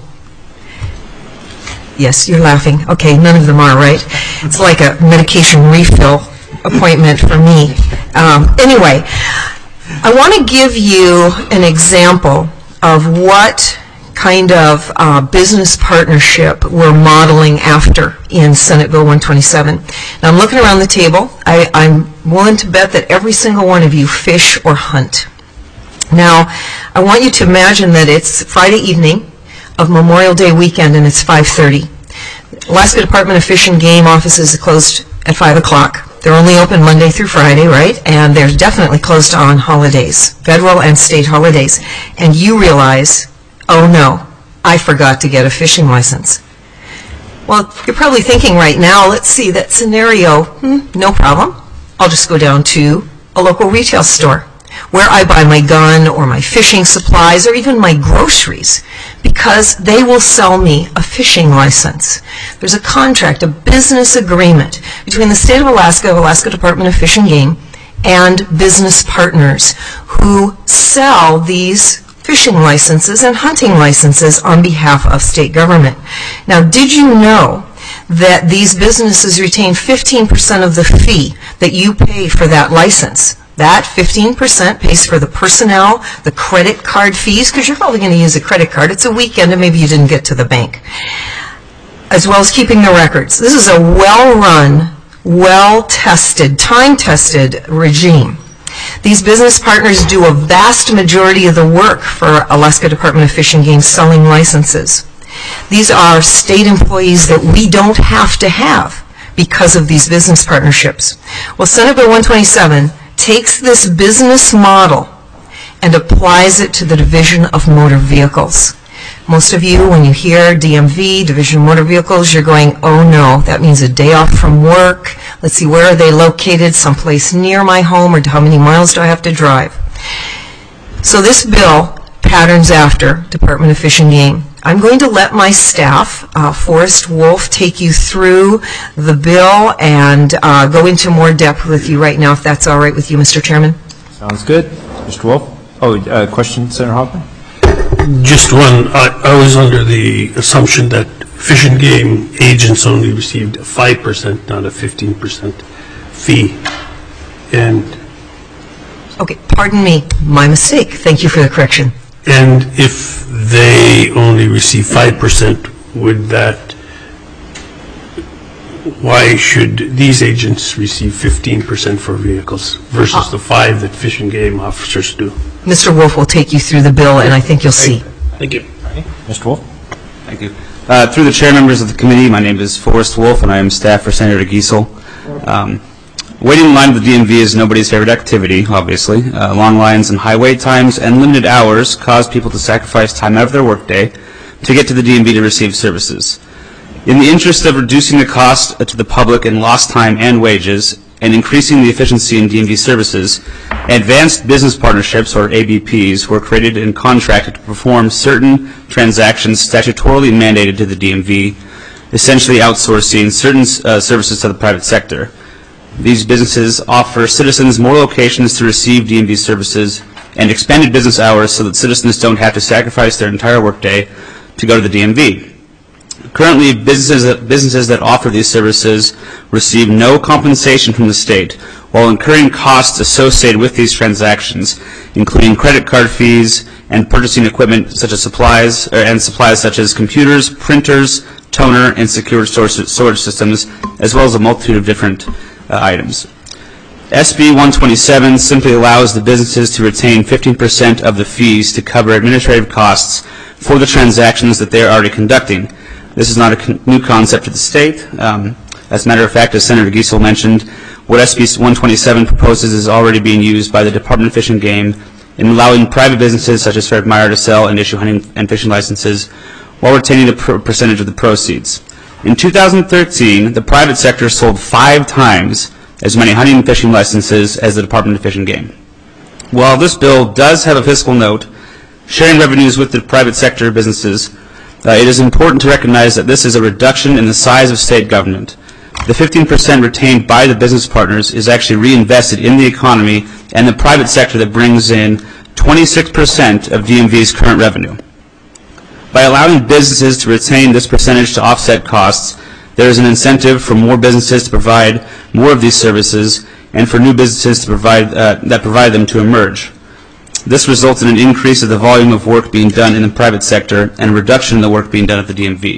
Yes, you're laughing. Okay, none of them are, right? It's like a medication refill appointment for me. Anyway, I want to give you an example of what kind of business partnership we're modeling after in Senate Bill 127. Now, I'm looking around the table. I'm willing to bet that every single one of you fish or hunt. Now, I want you to imagine that it's Friday evening of Memorial Day weekend and it's 5:30. Alaska Department of Fish and Game offices are closed at 5 o'clock. They're only open Monday through Friday, right? And they're definitely closed on holidays, federal and state holidays. And you realize, oh no, I forgot to get a fishing license. Well, you're probably thinking right now, let's see that scenario. No problem. I'll just go down to a local retail store where I buy my gun or my fishing supplies or even my groceries, because they will sell me a fishing license. There's a contract, a business agreement between the state of Alaska Department of Fish and Game, and business partners who sell these fishing licenses and hunting licenses on behalf of state government. Now, did you know that these businesses retain 15% of the fee that you pay for that license? That 15% pays for the personnel, the credit card fees, because you're probably going to use a credit card. It's a weekend and maybe you didn't get to the bank, as well as keeping the records. This is a well-run, well-tested, time-tested regime. These business partners do a vast majority of the work for Alaska Department of Fish and Game selling licenses. These are state employees that we don't have to have because of these business partnerships. Well, Senate Bill 127 takes this business model and applies it to the Division of Motor Vehicles. Most of you, when you hear DMV, Division of Motor Vehicles, you're going, oh no, that means a day off from work. Let's see, where are they located? Someplace near my home, or how many miles do I have to drive? So this bill patterns after Department of Fish and Game. I'm going to let my staff, Forrest Wolf, take you through the bill and go into more depth with you right now, if that's all right with you, Mr. Chairman. Sounds good. Mr. Wolf? Oh, question, Senator Hoffman? Just one. I was under the assumption that Fish and Game agents only received a 5%, not a 15% fee. And okay, pardon me, my mistake. Thank you for the correction. And if they only receive 5%, would that, why should these agents receive 15% for vehicles versus the 5% that Fish and Game officers do? Mr. Wolf will take you through the bill, and I think you'll see. Thank you. Mr. Wolf? Thank you. Through the chair, members of the committee, my name is Forrest Wolf, and I am staff for Senator Giesel. Waiting in line with the DMV is nobody's favorite activity, obviously. Long lines and high wait times and limited hours cause people to sacrifice time out of their workday to get to the DMV to receive services. In the interest of reducing the cost to the public in lost time and wages and increasing the efficiency in DMV services, advanced business partnerships, or ABPs, were created and contracted to perform certain transactions statutorily mandated to the DMV, essentially outsourcing certain services to the private sector. These businesses offer citizens more locations to receive DMV services and expanded business hours so that citizens don't have to sacrifice their entire workday to go to the DMV. Currently, businesses that offer these services receive no compensation from the state while incurring costs associated with these transactions, including credit card fees and purchasing equipment such as supplies such as computers, printers, toner, and secure storage systems, as well as a multitude of different items. SB 127 simply allows the businesses to retain 15% of the fees to cover administrative costs for the transactions that they are already conducting. This is not a new concept to the state. As a matter of fact, as Senator Giesel mentioned, what SB 127 proposes is already being used by the Department of Fish and Game in allowing private businesses such as Fred Meyer to sell and issue hunting and fishing licenses while retaining a percentage of the proceeds. In 2013, the private sector sold 5 times as many hunting and fishing licenses as the Department of Fish and Game. While this bill does have a fiscal note, sharing revenues with the private sector businesses, it is important to recognize that this is a reduction in the size of state government. The 15% retained by the business partners is actually reinvested in the economy and the private sector that brings in 26% of DMV's current revenue. By allowing businesses to retain this percentage to offset costs, there is an incentive for more businesses to provide more of these services and for new businesses to provide them to emerge. This results in an increase of the volume of work being done in the private sector and a reduction in the work being done at the DMV.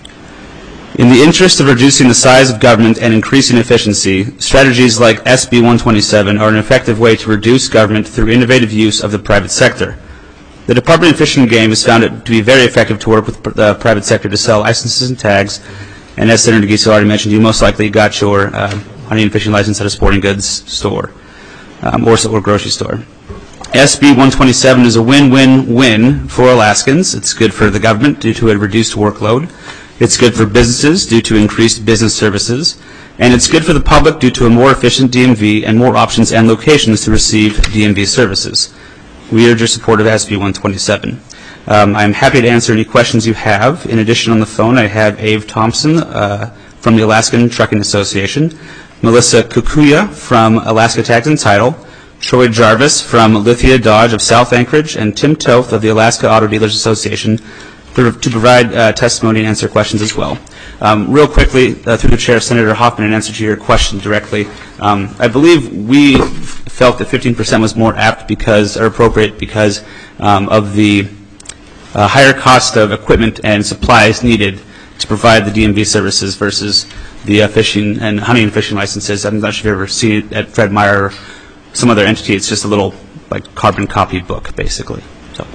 In the interest of reducing the size of government and increasing efficiency, strategies like SB 127 are an effective way to reduce government through innovative use of the private sector. The Department of Fish and Game has found it to be very effective to work with the private sector to sell licenses and tags, and as Senator Giesel already mentioned, you most likely got your hunting and fishing license at a sporting goods store or grocery store. SB 127 is a win-win-win for Alaskans. It's good for the government due to a reduced workload. It's good for businesses due to increased business services. And it's good for the public due to a more efficient DMV and more options and locations to receive DMV services. We urge your support of SB 127. I'm happy to answer any questions you have. In addition, on the phone, I have Ave Thompson from the Alaskan Trucking Association, Melissa Kukuya from Alaska Tax and Title, Troy Jarvis from Lithia Dodge of South Anchorage, and Tim Toth of the Alaska Auto Dealers Association to provide testimony and answer questions as well. Real quickly, through the chair, Senator Hoffman, in answer to your question directly, I believe we felt that 15% was more apt or appropriate because of the higher cost of equipment and supplies needed to provide the DMV services versus the fishing and hunting and fishing licenses. I'm not sure if you've ever seen it at Fred Meyer or some other entity. It's just a little carbon copy book, basically. So.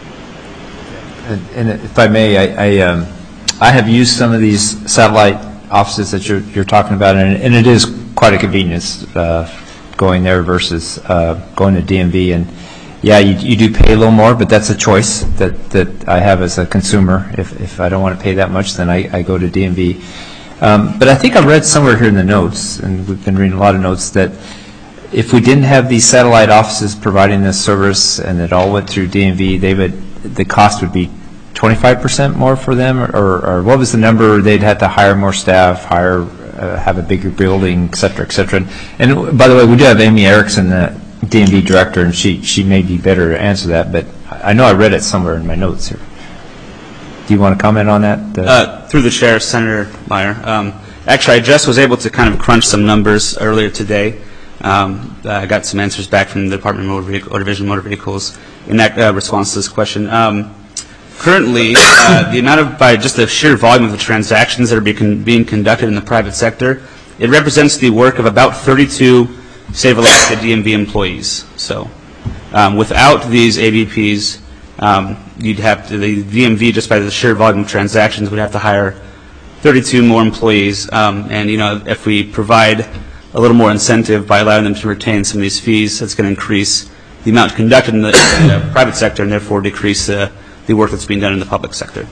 And if I may, I have used some of these satellite offices that you're talking about, and it is quite a convenience going there versus going to DMV. And yeah, you do pay a little more, but that's a choice that I have as a consumer. If I don't want to pay that much, then I go to DMV. But I think I read somewhere here in the notes, and we've been reading a lot of notes, that if we didn't have these satellite offices providing this service and it all went through DMV, they would the cost would be 25% more for them, or what was the number? They'd have to hire more staff, have a bigger building, et cetera, et cetera. And by the way, we do have Amy Erickson, the DMV director, and she may be better to answer that, but I know I read it somewhere in my notes here. Do you want to comment on that? Through the chair, Senator Meyer. Actually, I just was able to kind of crunch some numbers earlier today. I got some answers back from the Department of Division of Motor Vehicles in that response to this question. Currently, the amount of, by just the sheer volume of the transactions that are being conducted in the private sector, it represents the work of about 32 State of Alaska DMV employees. So without these AVPs, you'd have to, the DMV, just by the sheer volume of transactions, would have to hire 32 more employees. And, you know, if we provide a little more incentive by allowing them to retain some of these fees, that's going to increase the amount conducted in the private sector and therefore decrease the work that's being done in the public sector.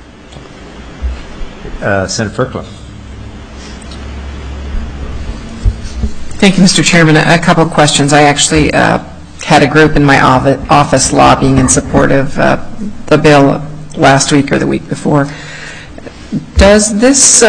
Senator Fairclough. Thank you, Mr. Chairman. A couple of questions. I actually had a group in my office lobbying in support of the bill last week or the week before. Does this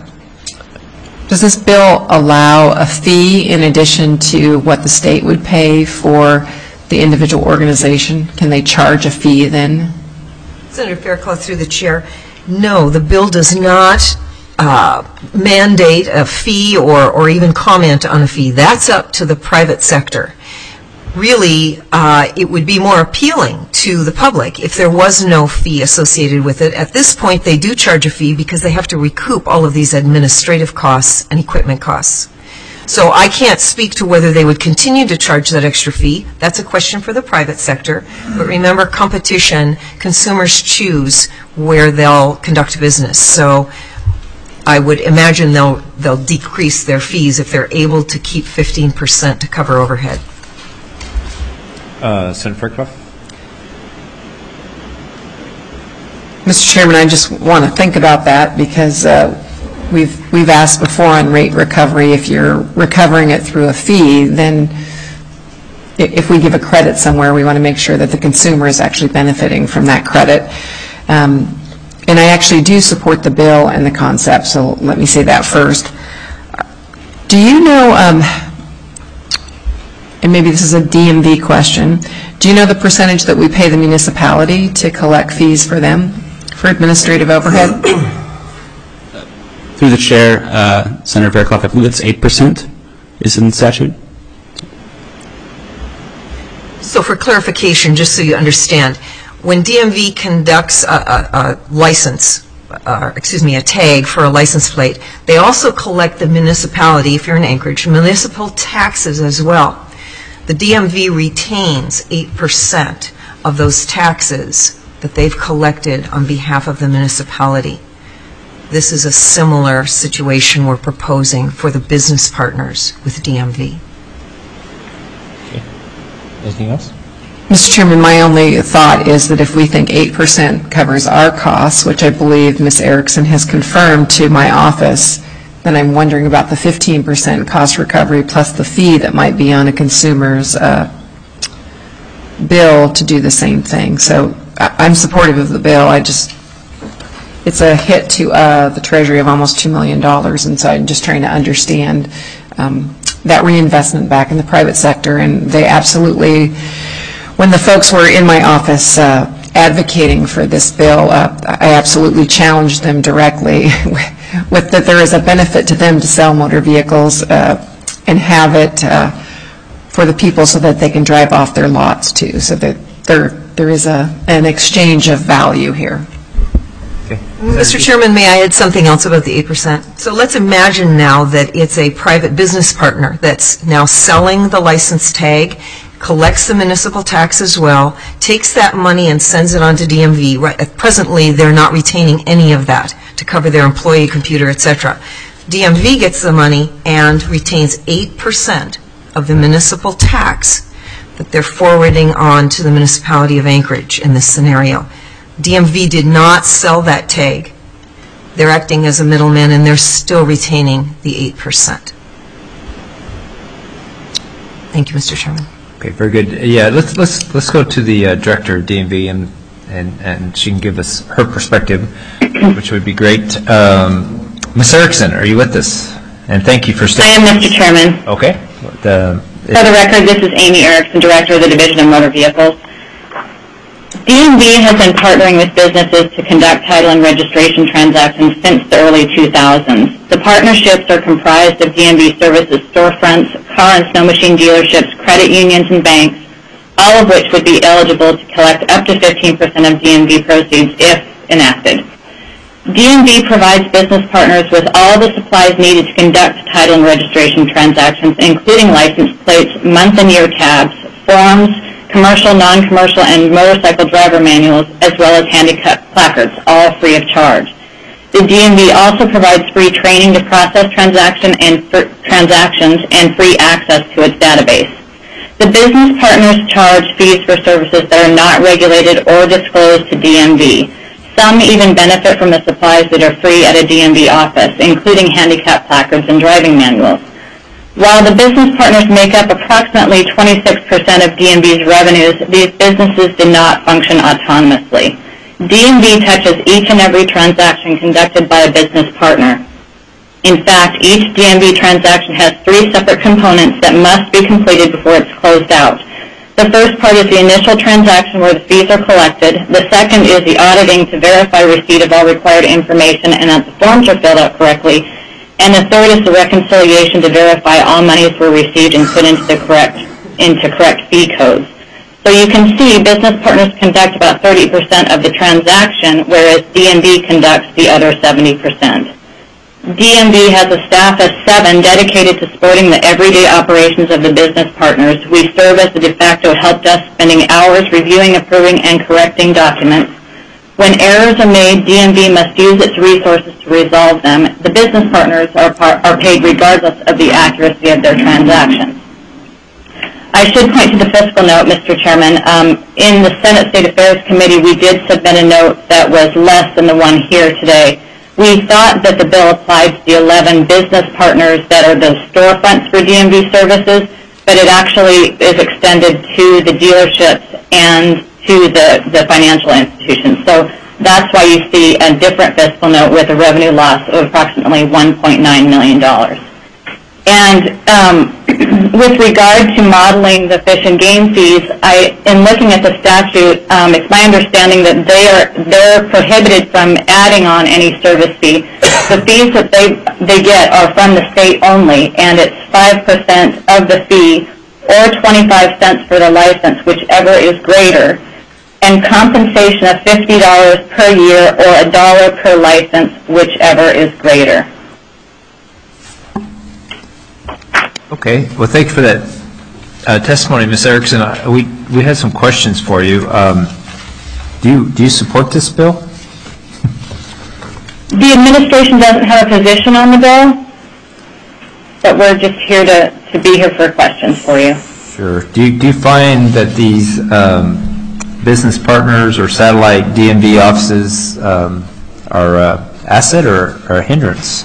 bill allow a fee in addition to what the state would pay for the individual organization? Can they charge a fee then? Senator Fairclough, through the chair, no, the bill does not mandate a fee or even comment on a fee. That's up to the private sector. Really, it would be more appealing to the public if there was no fee associated with it. At this point, they do charge a fee because they have to recoup all of these administrative costs and equipment costs. So I can't speak to whether they would continue to charge that extra fee. That's a question for the private sector. But remember, competition, consumers choose where they'll conduct business. So I would imagine they'll decrease their fees if they're able to keep 15% to cover overhead. Senator Fairclough. Mr. Chairman, I just want to think about that because we've asked before on rate recovery, if you're recovering it through a fee, then if we give a credit somewhere, we want to make sure that the consumer is actually benefiting from that credit. And I actually do support the bill and the concept, so let me say that first. Do you know, and maybe this is a DMV question, do you know the percentage that we pay the municipality to collect fees for them for administrative overhead? Through the chair, Senator Fairclough, I believe it's 8% is in the statute. So for clarification, just so you understand, when DMV conducts a license, a tag for a license plate, they also collect the municipality, if you're in Anchorage, municipal taxes as well. The DMV retains 8% of those taxes that they've collected on behalf of the municipality. This is a similar situation we're proposing for the business partners with DMV. Okay. Anything else? Mr. Chairman, my only thought is that if we think 8% covers our costs, which I believe Ms. Erickson has confirmed to my office, then I'm wondering about the 15% cost recovery plus the fee that might be on a consumer's bill to do the same thing. So I'm supportive of the bill. It's a hit to the Treasury of almost $2 million, and so I'm just trying to understand that reinvestment back in the private sector. And they absolutely, when the folks were in my office advocating for this bill, I absolutely challenged them directly with that there is a benefit to them to sell motor vehicles and have it for the people so that they can drive off their lots too, so that there is an exchange of value here. Okay. Mr. Chairman, may I add something else about the 8%? So let's imagine now that it's a private business partner that's now selling the license tag, collects the municipal tax as well, takes that money and sends it on to DMV. Presently, they're not retaining any of that to cover their employee, computer, etc. DMV gets the money and retains 8% of the municipal tax that they're forwarding on to the municipality of Anchorage in this scenario. DMV did not sell that tag. They're acting as a middleman, and they're still retaining the 8%. Thank you, Mr. Chairman. Okay, very good. Yeah, let's go to the director of DMV, and and she can give us her perspective, which would be great. Ms. Erickson, are you with us? And thank you for staying. I am, Mr. Chairman. Okay. For the record, this is Amy Erickson, Director of the Division of Motor Vehicles. DMV has been partnering with businesses to conduct title and registration transactions since the early 2000s. The partnerships are comprised of DMV services storefronts, car and snow machine dealerships, credit unions, and banks, all of which would be eligible to collect up to 15% of DMV proceeds if enacted. DMV provides business partners with all the supplies needed to conduct title and registration transactions, including license plates, month and year tabs, forms, commercial, non-commercial, and motorcycle driver manuals, as well as handicap placards, all free of charge. The DMV also provides free training to process transactions and free access to its database. The business partners charge fees for services that are not regulated or disclosed to DMV. Some even benefit from the supplies that are free at a DMV office, including handicap placards and driving manuals. While the business partners make up approximately 26% of DMV's revenues, these businesses do not function autonomously. DMV touches each and every transaction conducted by a business partner. In fact, each DMV transaction has 3 separate components that must be completed before it's closed out. The first part is the initial transaction where the fees are collected. The second is the auditing to verify receipt of all required information and that the forms are filled out correctly. And the third is the reconciliation to verify all monies were received and put into correct fee codes. So you can see business partners conduct about 30% of the transaction, whereas DMV conducts the other 70%. DMV has a staff of 7 dedicated to supporting the everyday operations of the business partners. We serve as the de facto help desk, spending hours reviewing, approving, and correcting documents. When errors are made, DMV must use its resources to resolve them. The business partners are paid regardless of the accuracy of their transactions. I should point to the fiscal note, Mr. Chairman. In the Senate State Affairs Committee, we did submit a note that was less than the one here today. We thought that the bill applied to the 11 business partners that are the storefronts for DMV services, but it actually is extended to the dealerships and to the financial institutions. So that's why you see a different fiscal note with a revenue loss of approximately $1.9 million. And with regard to modeling the fish and game fees, in looking at the statute, it's my understanding that they're prohibited from adding on any service fee. The fees that they get are from the state only, and it's 5% of the fee or 25 cents for the license, whichever is greater, and compensation of $50 per year or $1 per license, whichever is greater. Okay. Well, thank you for that testimony, Ms. Erickson. We had some questions for you. Do you support this bill? The administration doesn't have a position on the bill, but we're just here to be here for questions for you. Sure. Do you find that these business partners or satellite DMV offices are asset or a hindrance?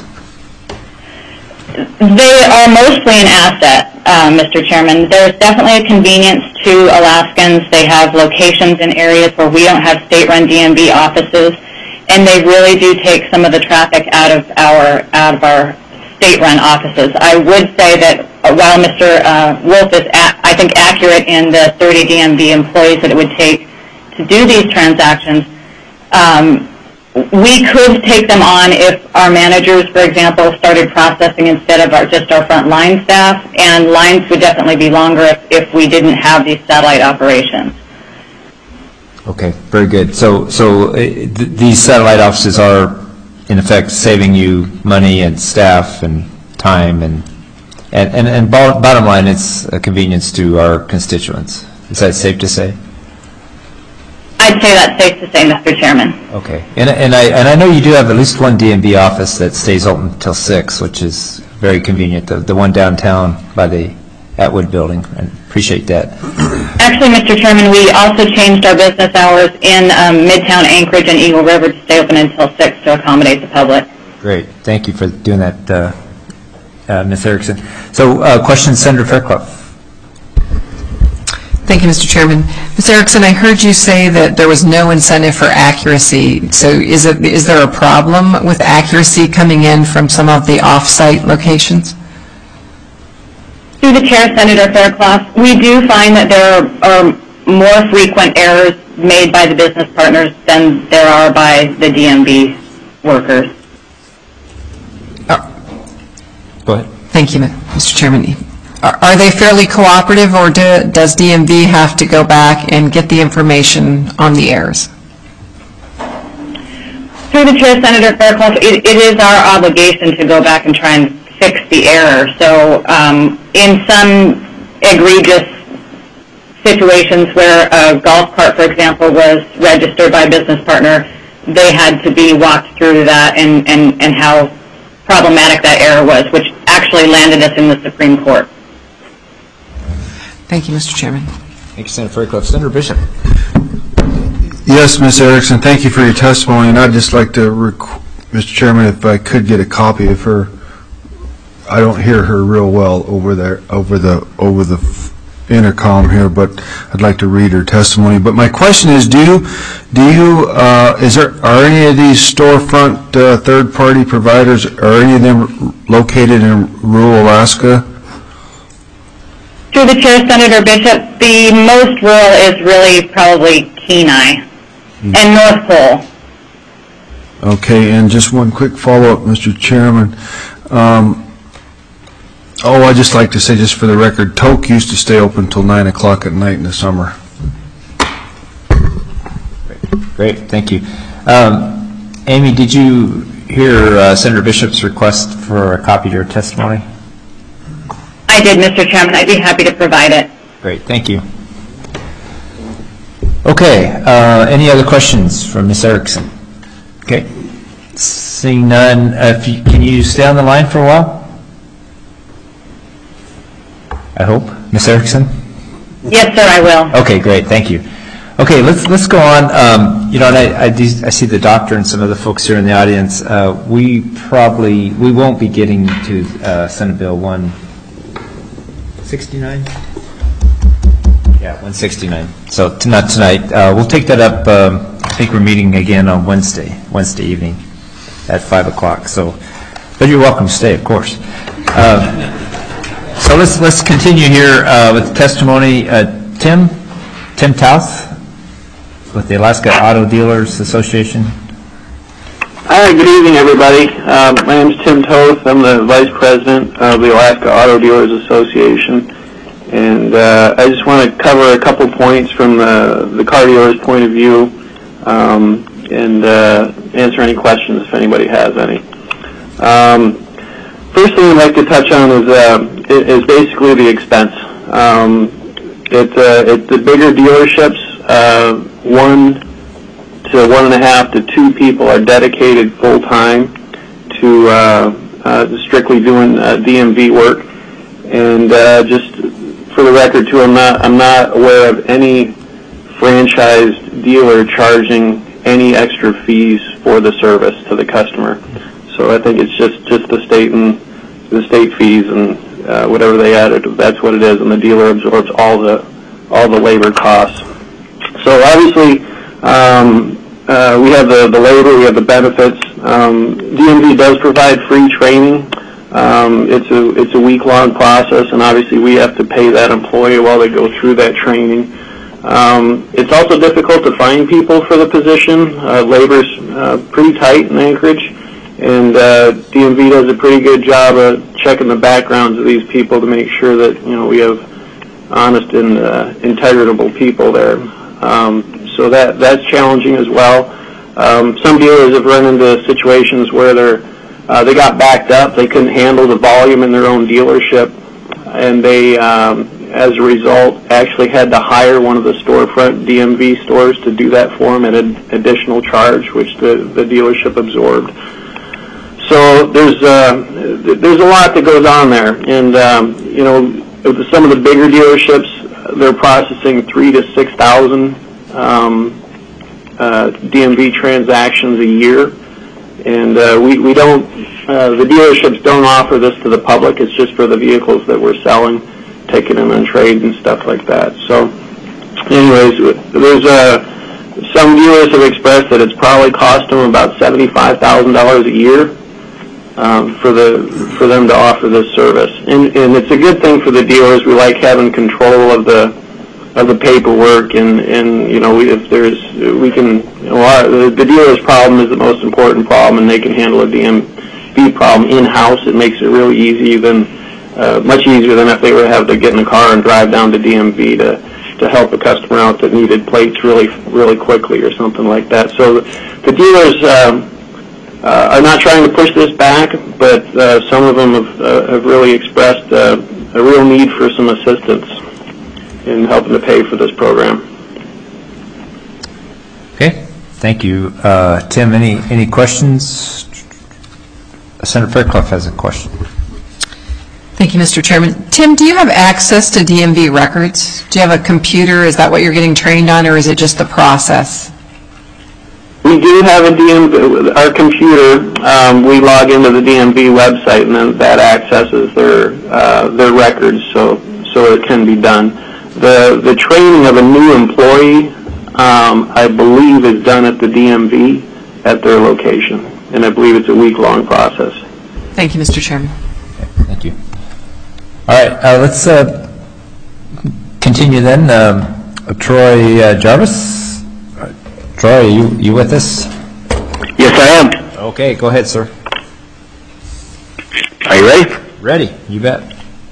They are mostly an asset, Mr. Chairman. There's definitely a convenience to Alaskans. They have locations in areas where we don't have state-run DMV offices, and they really do take some of the traffic out of our state-run offices. I would say that while Mr. Wolf is, I think, accurate in the 30 DMV employees that it would take to do these transactions, we could take them on if our managers, for example, started processing instead of just our front line staff, and lines would definitely be longer if we didn't have these satellite operations. Okay, very good. So these satellite offices are, in effect, saving you money and staff and time, and bottom line, it's a convenience to our constituents. Is that safe to say? I'd say that's safe to say, Mr. Chairman. Okay, and I know you do have at least one DMV office that stays open until 6, which is very convenient. The one downtown by the Atwood building. I appreciate that. Actually, Mr. Chairman, we also changed our business hours in Midtown Anchorage and Eagle River to stay open until 6 to accommodate the public. Great, thank you for doing that, Ms. Erickson. So, question, Senator Fairclough. Thank you, Mr. Chairman. Ms. Erickson, I heard you say that there was no incentive for accuracy. So is there a problem with accuracy coming in from some of the off-site locations? Through the chair, Senator Fairclough, we do find that there are more frequent errors made by the business partners than there are by the DMV workers. Go ahead. Thank you, Mr. Chairman. Are they fairly cooperative, or does DMV have to go back and get the information on the errors? Through the chair, Senator Fairclough, it is our obligation to go back and try and fix the error. So in some egregious situations where a golf cart, for example, was registered by a business partner, they had to be walked through that and how problematic that error was, which actually landed us in the Supreme Court. Thank you, Mr. Chairman. Thank you, Senator Fairclough. Senator Bishop. Yes, Ms. Erickson, thank you for your testimony, and I'd just like to, Mr. Chairman, if I could get a copy of her. I don't hear her real well over there, over the intercom here, but I'd like to read her testimony. But my question is, are any of these storefront third-party providers, are any of them located in rural Alaska? Through the chair, Senator Bishop, the most rural is really probably Kenai and North Pole. Okay, and just one quick follow-up, Mr. Chairman. I'd just like to say, just for the record, Toke used to stay open until 9 o'clock at night in the summer. Great, thank you. Amy, did you hear Senator Bishop's request for a copy of your testimony? I did, Mr. Chairman. I'd be happy to provide it. Great, thank you. Okay, any other questions from Ms. Erickson? Okay, seeing none, can you stay on the line for a while? I hope. Ms. Erickson? Yes, sir, I will. Okay, great, thank you. Okay, let's go on. And I see the doctor and some other folks here in the audience. We won't be getting to Senate Bill 169? Yeah, 169. So not tonight. We'll take that up. I think we're meeting again on Wednesday evening at 5 o'clock. So, but you're welcome to stay, of course. So let's continue here with the testimony. Tim Tauth with the Alaska Auto Dealers Association. Hi, good evening, everybody. My name is Tim Toth. I'm the Vice President of the Alaska Auto Dealers Association. And I just want to cover a couple points from the car dealer's point of view and answer any questions if anybody has any. First thing I'd like to touch on is basically the expense. It's the bigger dealerships, 1 to 1.5 to 2 people are dedicated full-time to strictly doing DMV work. And just for the record, too, I'm not aware of any franchised dealer charging any extra fees for the service to the customer. So I think it's just the state fees and whatever they added, that's what it is, and the dealer absorbs all the labor costs. So obviously, we have the labor, we have the benefits. DMV does provide free training. It's a week-long process, and obviously we have to pay that employee while they go through that training. It's also difficult to find people for the position. Labor's pretty tight in Anchorage, and DMV does a pretty good job of checking the backgrounds of these people to make sure that we have honest and integritable people there. So that's challenging as well. Some dealers have run into situations where they got backed up. They couldn't handle the volume in their own dealership, and they, as a result, actually had to hire one of the storefront DMV stores to do that for them at an additional charge, which the dealership absorbed. So there's a lot that goes on there, and with some of the bigger dealerships, they're processing 3,000 to 6,000 DMV transactions a year. And we don't, the dealerships don't offer this to the public. It's just for the vehicles that we're selling, taking them on trade and stuff like that. So anyways, there's some dealers have expressed that it's probably cost them about $75,000 a year for them to offer this service, and it's a good thing for the dealers. We like having control of the paperwork, and the dealer's problem is the most important problem, and they can handle a DMV problem in-house. It makes it really easy, much easier than if they would have to get in a car and drive down to DMV to help a customer out that needed plates really quickly or something like that. So the dealers are not trying to push this back, but some of them have really expressed a real need for some assistance in helping to pay for this program. Okay, thank you. Tim, any questions? Senator Fairclough has a question. Thank you, Mr. Chairman. Tim, do you have access to DMV records? Do you have a computer? Is that what you're getting trained on, or is it just the process? We do have our computer. We log into the DMV website, and then that accesses their records, so it can be done. The training of a new employee, I believe, is done at the DMV at their location, and I believe it's a week-long process. Thank you, Mr. Chairman. Okay, thank you. All right, let's continue then. Troy Jarvis. Troy, you with us? Yes, I am. Okay, go ahead, sir. Are you ready? Ready, you bet.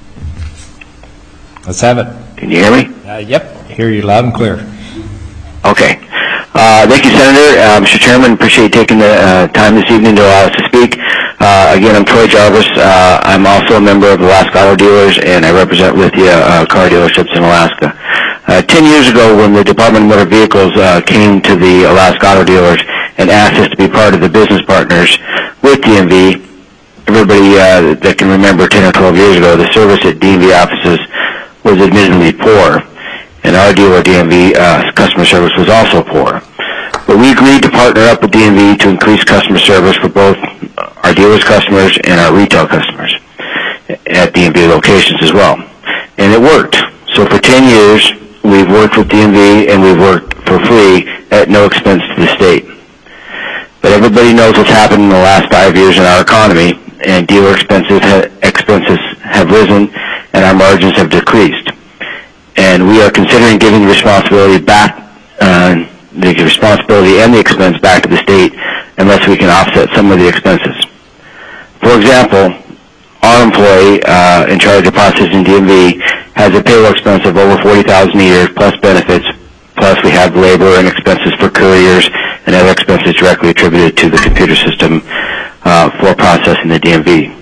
Let's have it. Can you hear me? Yep, hear you loud and clear. Okay. Thank you, Senator. Mr. Chairman, appreciate you taking the time this evening to allow us to speak. Again, I'm Troy Jarvis. I'm also a member of Alaska Auto Dealers, and I represent Lithia car dealerships in Alaska. 10 years ago, when the Department of Motor Vehicles came to the Alaska Auto Dealers and asked us to be part of the business partners with DMV, everybody that can remember 10 or 12 years ago, the service at DMV offices was admittedly poor, and our dealer DMV customer service was also poor. But we agreed to partner up with DMV to increase customer service for both our dealers' customers and our retail customers at DMV locations as well. And it worked. So for 10 years, we've worked with DMV, and we've worked for free at no expense to the state. But everybody knows what's happened in the last 5 years in our economy, and dealer expenses have risen, and our margins have decreased. And we are considering giving the responsibility back, the responsibility and the expense back to the state unless we can offset some of the expenses. For example, our employee in charge of processing DMV has a payroll expense of over $40,000 a year plus benefits, plus we have labor and expenses for couriers and other expenses directly attributed to the computer system for processing the DMV.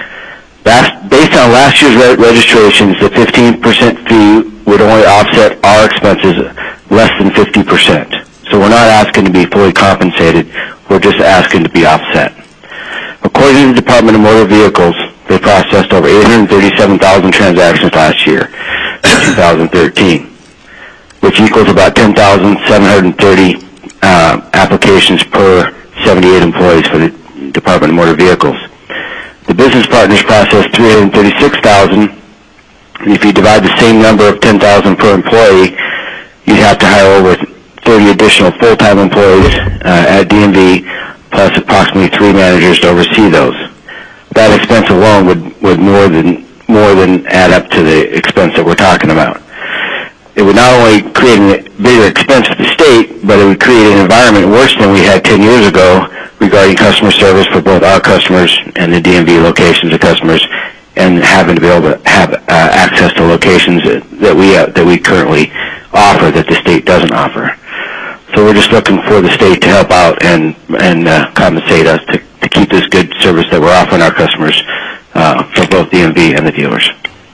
Based on last year's registrations, the 15% fee would only offset our expenses less than 50%. So we're not asking to be fully compensated, we're just asking to be offset. According to the Department of Motor Vehicles, they processed over 837,000 transactions last year, in 2013, which equals about 10,730 applications per 78 employees for the Department of Motor Vehicles. The business partners processed 336,000, and if you divide the same number of 10,000 per employee, you'd have to hire over 30 additional full-time employees at DMV, plus approximately 3 managers to oversee those. That expense alone would more than add up to the expense that we're talking about. It would not only create a bigger expense for the state, but it would create an environment worse than we had 10 years ago regarding customer service for both our customers and the DMV locations of customers, and having to be able to have access to locations that we currently offer that the state doesn't offer. So we're just looking for the state to help out and compensate us to keep this good service that we're offering our customers for both DMV and the dealers.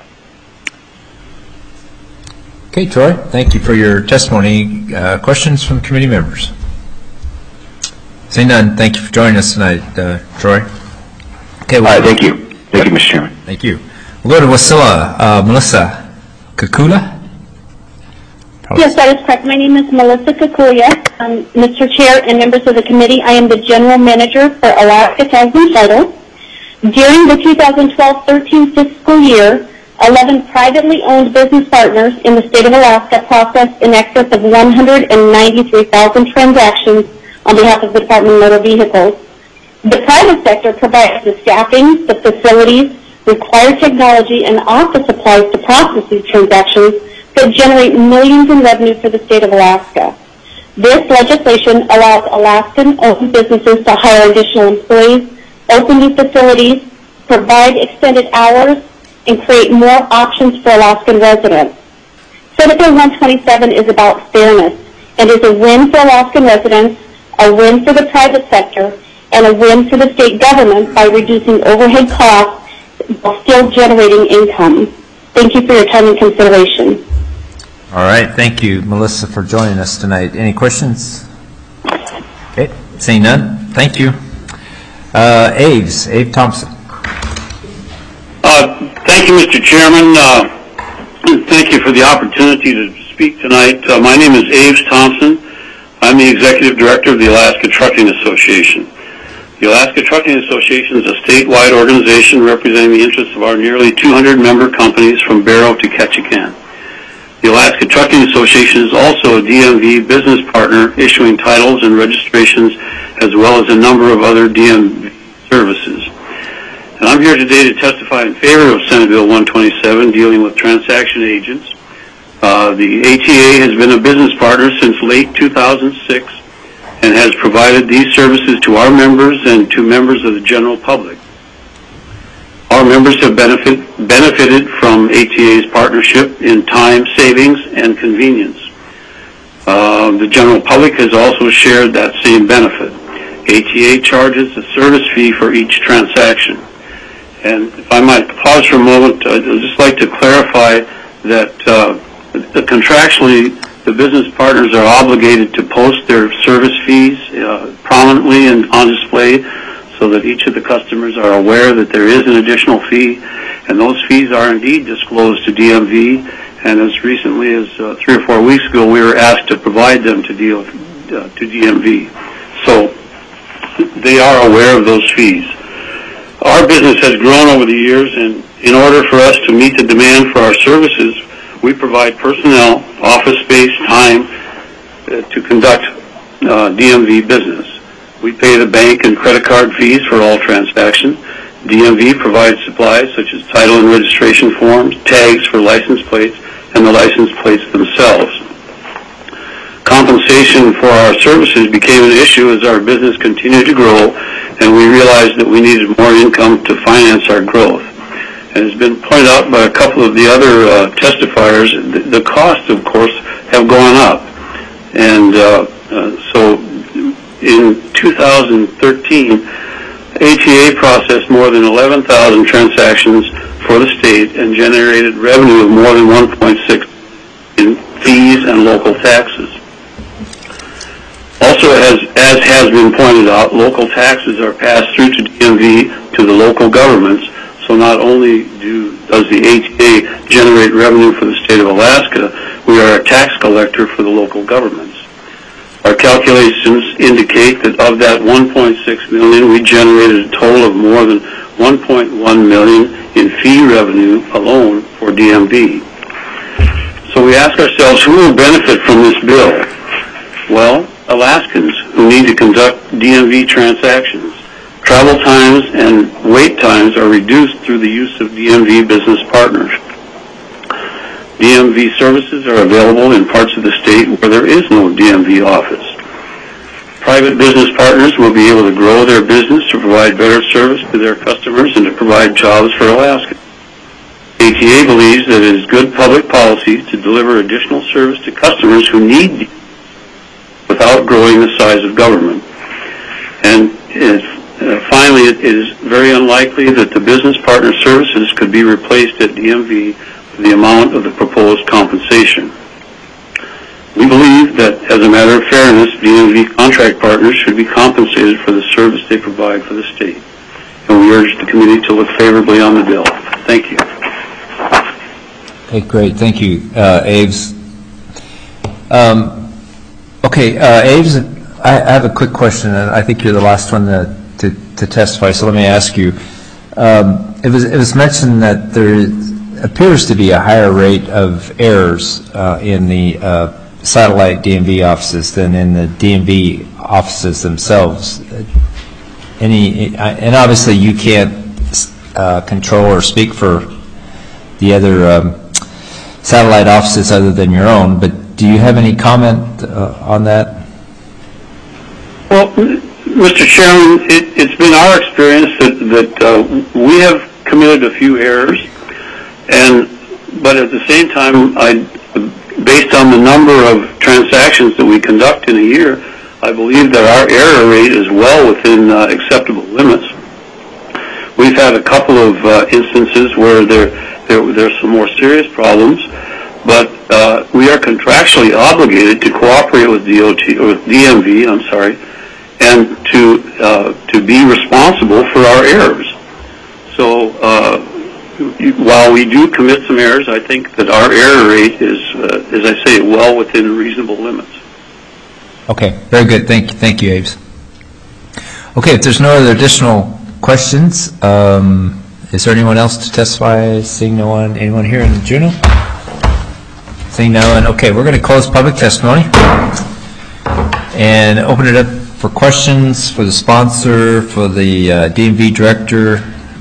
Okay, Troy, thank you for your testimony. Questions from committee members? Seeing none, thank you for joining us tonight, Troy. Okay, all right, thank you. Thank you, Mr. Chairman. Thank you. We'll go to Wasilla. Melissa Kukula? Yes, that is correct. My name is Melissa Kikulia. Mr. Chair and members of the committee, I am the General Manager for Alaska Tags and Title. During the 2012-13 fiscal year, 11 privately owned business partners in the state of Alaska processed in excess of 193,000 transactions on behalf of the Department of Motor Vehicles. The private sector provides the staffing, the facilities, required technology, and office supplies to process these transactions that generate millions in revenue for the state of Alaska. This legislation allows Alaskan-owned businesses to hire additional employees, open new facilities, provide extended hours, and create more options for Alaskan residents. Senate Bill 127 is about fairness and is a win for Alaskan residents, a win for the private sector, and a win for the state government by reducing overhead costs while still generating income. Thank you for your time and consideration. All right, thank you, Melissa, for joining us tonight. Any questions? Okay, seeing none, thank you. Abe Thompson. Thank you, Mr. Chairman. Thank you for the opportunity to speak tonight. My name is Abe Thompson. I'm the Executive Director of the Alaska Trucking Association. The Alaska Trucking Association is a statewide organization representing the interests of our nearly 200 member companies from Barrow to Ketchikan. The Alaska Trucking Association is also a DMV business partner issuing titles and registrations as well as a number of other DMV services. And I'm here today to testify in favor of Senate Bill 127 dealing with transaction agents. The ATA has been a business partner since late 2006 and has provided these services to our members and to members of the general public. Our members have benefited from ATA's partnership in time savings and convenience. The general public has also shared that same benefit. ATA charges a service fee for each transaction. And if I might pause for a moment, I'd just like to clarify that contractually the business partners are obligated to post their service fees prominently and on display so that each of the customers are aware that there is an additional fee, and those fees are indeed disclosed to DMV, and as recently as 3 or 4 weeks ago we were asked to provide them to DMV. So they are aware of those fees. Our business has grown over the years, and in order for us to meet the demand for our services, we provide personnel, office space, time to conduct DMV business. We pay the bank and credit card fees for all transactions. DMV provides supplies such as title and registration forms, tags for license plates, and the license plates themselves. Compensation for our services became an issue as our business continued to grow, and we realized that we needed more income to finance our growth. And it's been pointed out by a couple of the other testifiers, the costs, of course, have gone up. And so in 2013, ATA processed more than 11,000 transactions for the state and generated revenue of more than 1.6 in fees and local taxes. Also, as has been pointed out, local taxes are passed through to DMV to the local governments. So not only does the ATA generate revenue for the state of Alaska, we are a tax collector for the local governments. Our calculations indicate that of that $1.6 million, we generated a total of more than $1.1 million in fee revenue alone for DMV. So we ask ourselves, who will benefit from this bill? Well, Alaskans who need to conduct DMV transactions. Travel times and wait times are reduced through the use of DMV business partners. DMV services are available in parts of the state where there is no DMV office. Private business partners will be able to grow their business to provide better service to their customers and to provide jobs for Alaskans. ATA believes that it is good public policy to deliver additional service to customers who need without growing the size of government. And finally, it is very unlikely that the business partner services could be replaced at DMV for the amount of the proposed compensation. We believe that, as a matter of fairness, DMV contract partners should be compensated for the service they provide for the state. And we urge the committee to look favorably on the bill. Thank you. Okay, great. Thank you, Aves. Aves, I have a quick question, and I think you're the last one to testify, so let me ask you. It was mentioned that appears to be a higher rate of errors in the satellite DMV offices than in the DMV offices themselves. And obviously you can't control or speak for the other satellite offices other than your own, but do you have any comment on that? Well, Mr. Chairman, it's been our experience that we have committed a few errors, but at the same time, based on the number of transactions that we conduct in a year, I believe that our error rate is well within acceptable limits. We've had a couple of instances where there's some more serious problems, but we are contractually obligated to cooperate with DMV, and to be responsible for our errors. So while we do commit some errors, I think that our error rate is, as I say, well within reasonable limits. Okay, very good. Thank you, Aves. Okay, if there's no other additional questions, is there anyone else to testify? Seeing no one, anyone here in Juneau? Seeing no one, okay, we're going to close public testimony and open it up for questions for the sponsor, for the DMV director,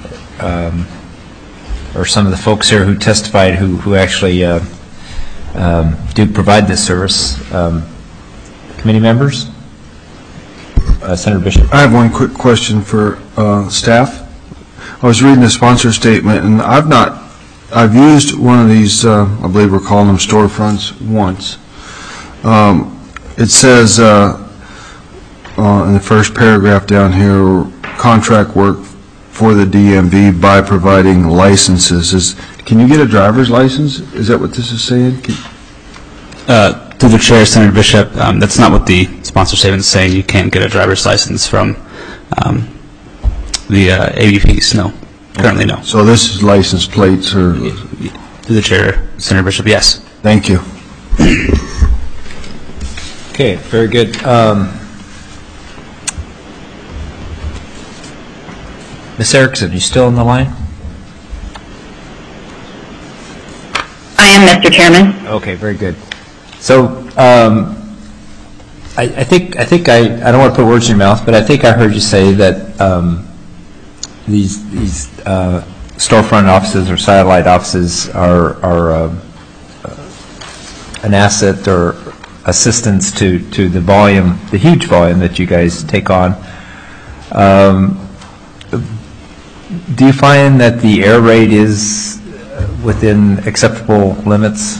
or some of the folks here who testified who actually do provide this service. Committee members? Senator Bishop. I have one quick question for staff. I was reading the sponsor statement, and I've used one of these, I believe we're calling them storefronts, once. It says in the first paragraph down here, contract work for the DMV by providing licenses. Can you get a driver's license? Is that what this is saying? To the chair, Senator Bishop, that's not what the sponsor statement is saying. You can't get a driver's license from the ABPs, no. Currently, no. So this is license plates or? To the chair, Senator Bishop, yes. Thank you. Okay, very good. Ms. Erickson, are you still on the line? I am, Mr. Chairman. Okay, very good. So I think I don't want to put words in your mouth, but I think I heard you say that these storefront offices or satellite offices are an asset or assistance to the volume, the huge volume that you guys take on. Do you find that the error rate is within acceptable limits?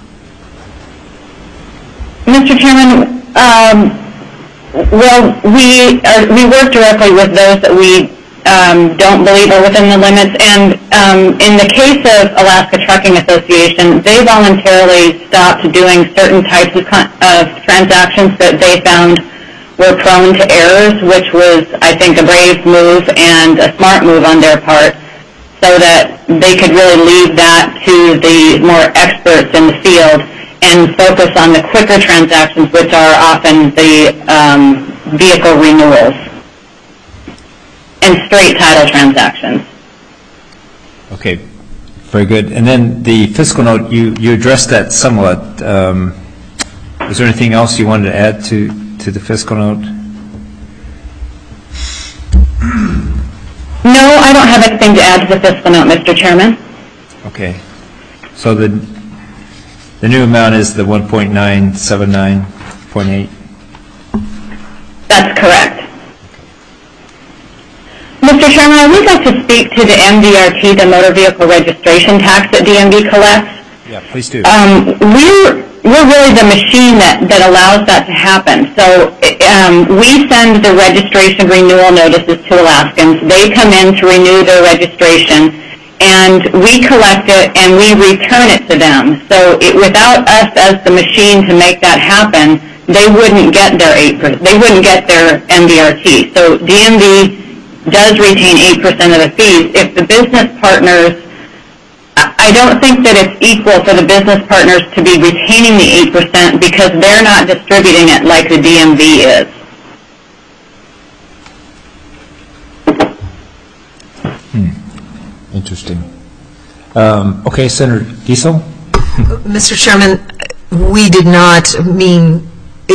Mr. Chairman, well, we work directly with those that we don't believe are within the limits, and in the case of Alaska Trucking Association, they voluntarily stopped doing certain types of transactions that they found were prone to errors, which was, I think, a brave move and a smart move on their part, so that they could really leave that to the more experts in the field and focus on the quicker transactions, which are often the vehicle renewals and straight title transactions. Okay, very good. And then the fiscal note, you addressed that somewhat. Is there anything else you wanted to add to the fiscal note? No, I don't have anything to add to the fiscal note, Mr. Chairman. Okay. So the new amount is the 1.979.8? That's correct. Mr. Chairman, I would like to speak to the MVRT, the motor vehicle registration tax that DMV collects. Yeah, please do. We're really the machine that allows that to happen. So we send the registration renewal notices to Alaskans. They come in to renew their registration, and we collect it and we return it to them. So without us as the machine to make that happen, they wouldn't get their 8%. They wouldn't get their MVRT. So DMV does retain 8% of the fees. If the business partners, I don't think that it's equal for the business partners to be retaining the 8% because they're not distributing it like the DMV is. Interesting. Okay, Senator Giesel? Mr. Chairman, we did not mean,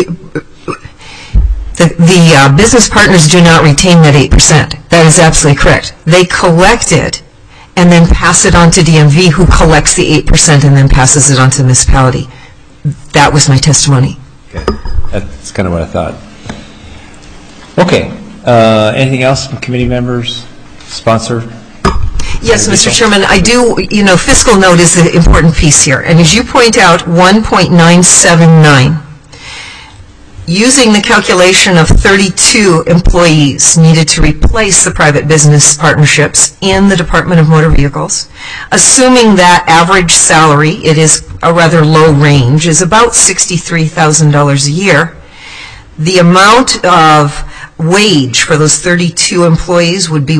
the business partners do not retain that 8%. That is absolutely correct. They collect it and then pass it on to DMV, who collects the 8% and then passes it on to the municipality. That was my testimony. Okay, that's kind of what I thought. Okay, anything else from committee members? Sponsor? Yes, Mr. Chairman, I do, fiscal note is the important piece here. And as you point out, 1.979, using the calculation of 32 employees needed to replace the private business partnerships in the Department of Motor Vehicles, assuming that average salary, it is a rather low range, is about $63,000 a year, the amount of wage for those 32 employees would be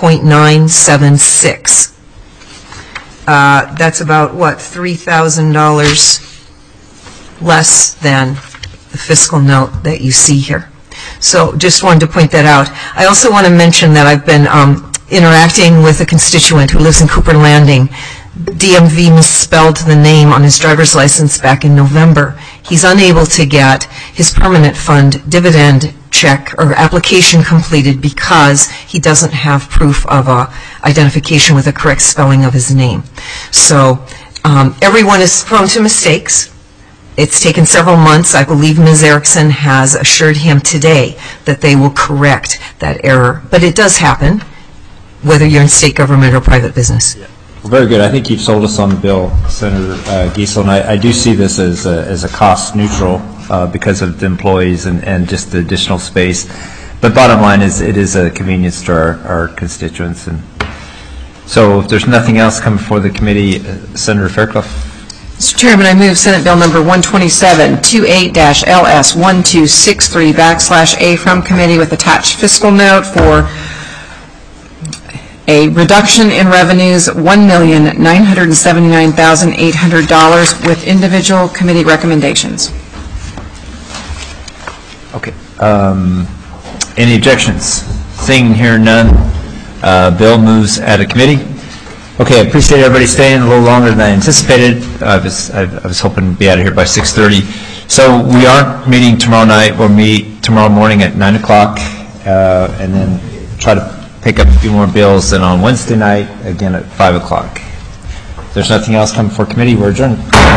$1.976. That's about, $3,000 less than the fiscal note that you see here. So just wanted to point that out. I also want to mention that I've been interacting with a constituent who lives in Cooper Landing. DMV misspelled the name on his driver's license back in November. He's unable to get his permanent fund dividend check or application completed because he doesn't have proof of identification with a correct spelling of his name. So everyone is prone to mistakes. It's taken several months. I believe Ms. Erickson has assured him today that they will correct that error. But it does happen, whether you're in state government or private business. Yeah. Well, very good. I think you've sold us on the bill, Senator Giesel, and I do see this as a cost neutral because of the employees and just the additional space. But bottom line is it is a convenience to our constituents. And so if there's nothing else coming before the committee, Senator Fairclough. Mr. Chairman, I move Senate Bill number 127-28-LS1263/A from committee with attached fiscal note for a reduction in revenues $1,979,800 with individual committee recommendations. Okay. Any objections? Seeing here none, bill moves out of committee. Okay, I appreciate everybody staying a little longer than I anticipated. I was hoping to be out of here by 6:30. So we aren't meeting tomorrow night. We'll meet tomorrow morning at 9 o'clock and then try to pick up a few more bills. And on Wednesday night, again at 5 o'clock. If there's nothing else coming before committee, we're adjourned.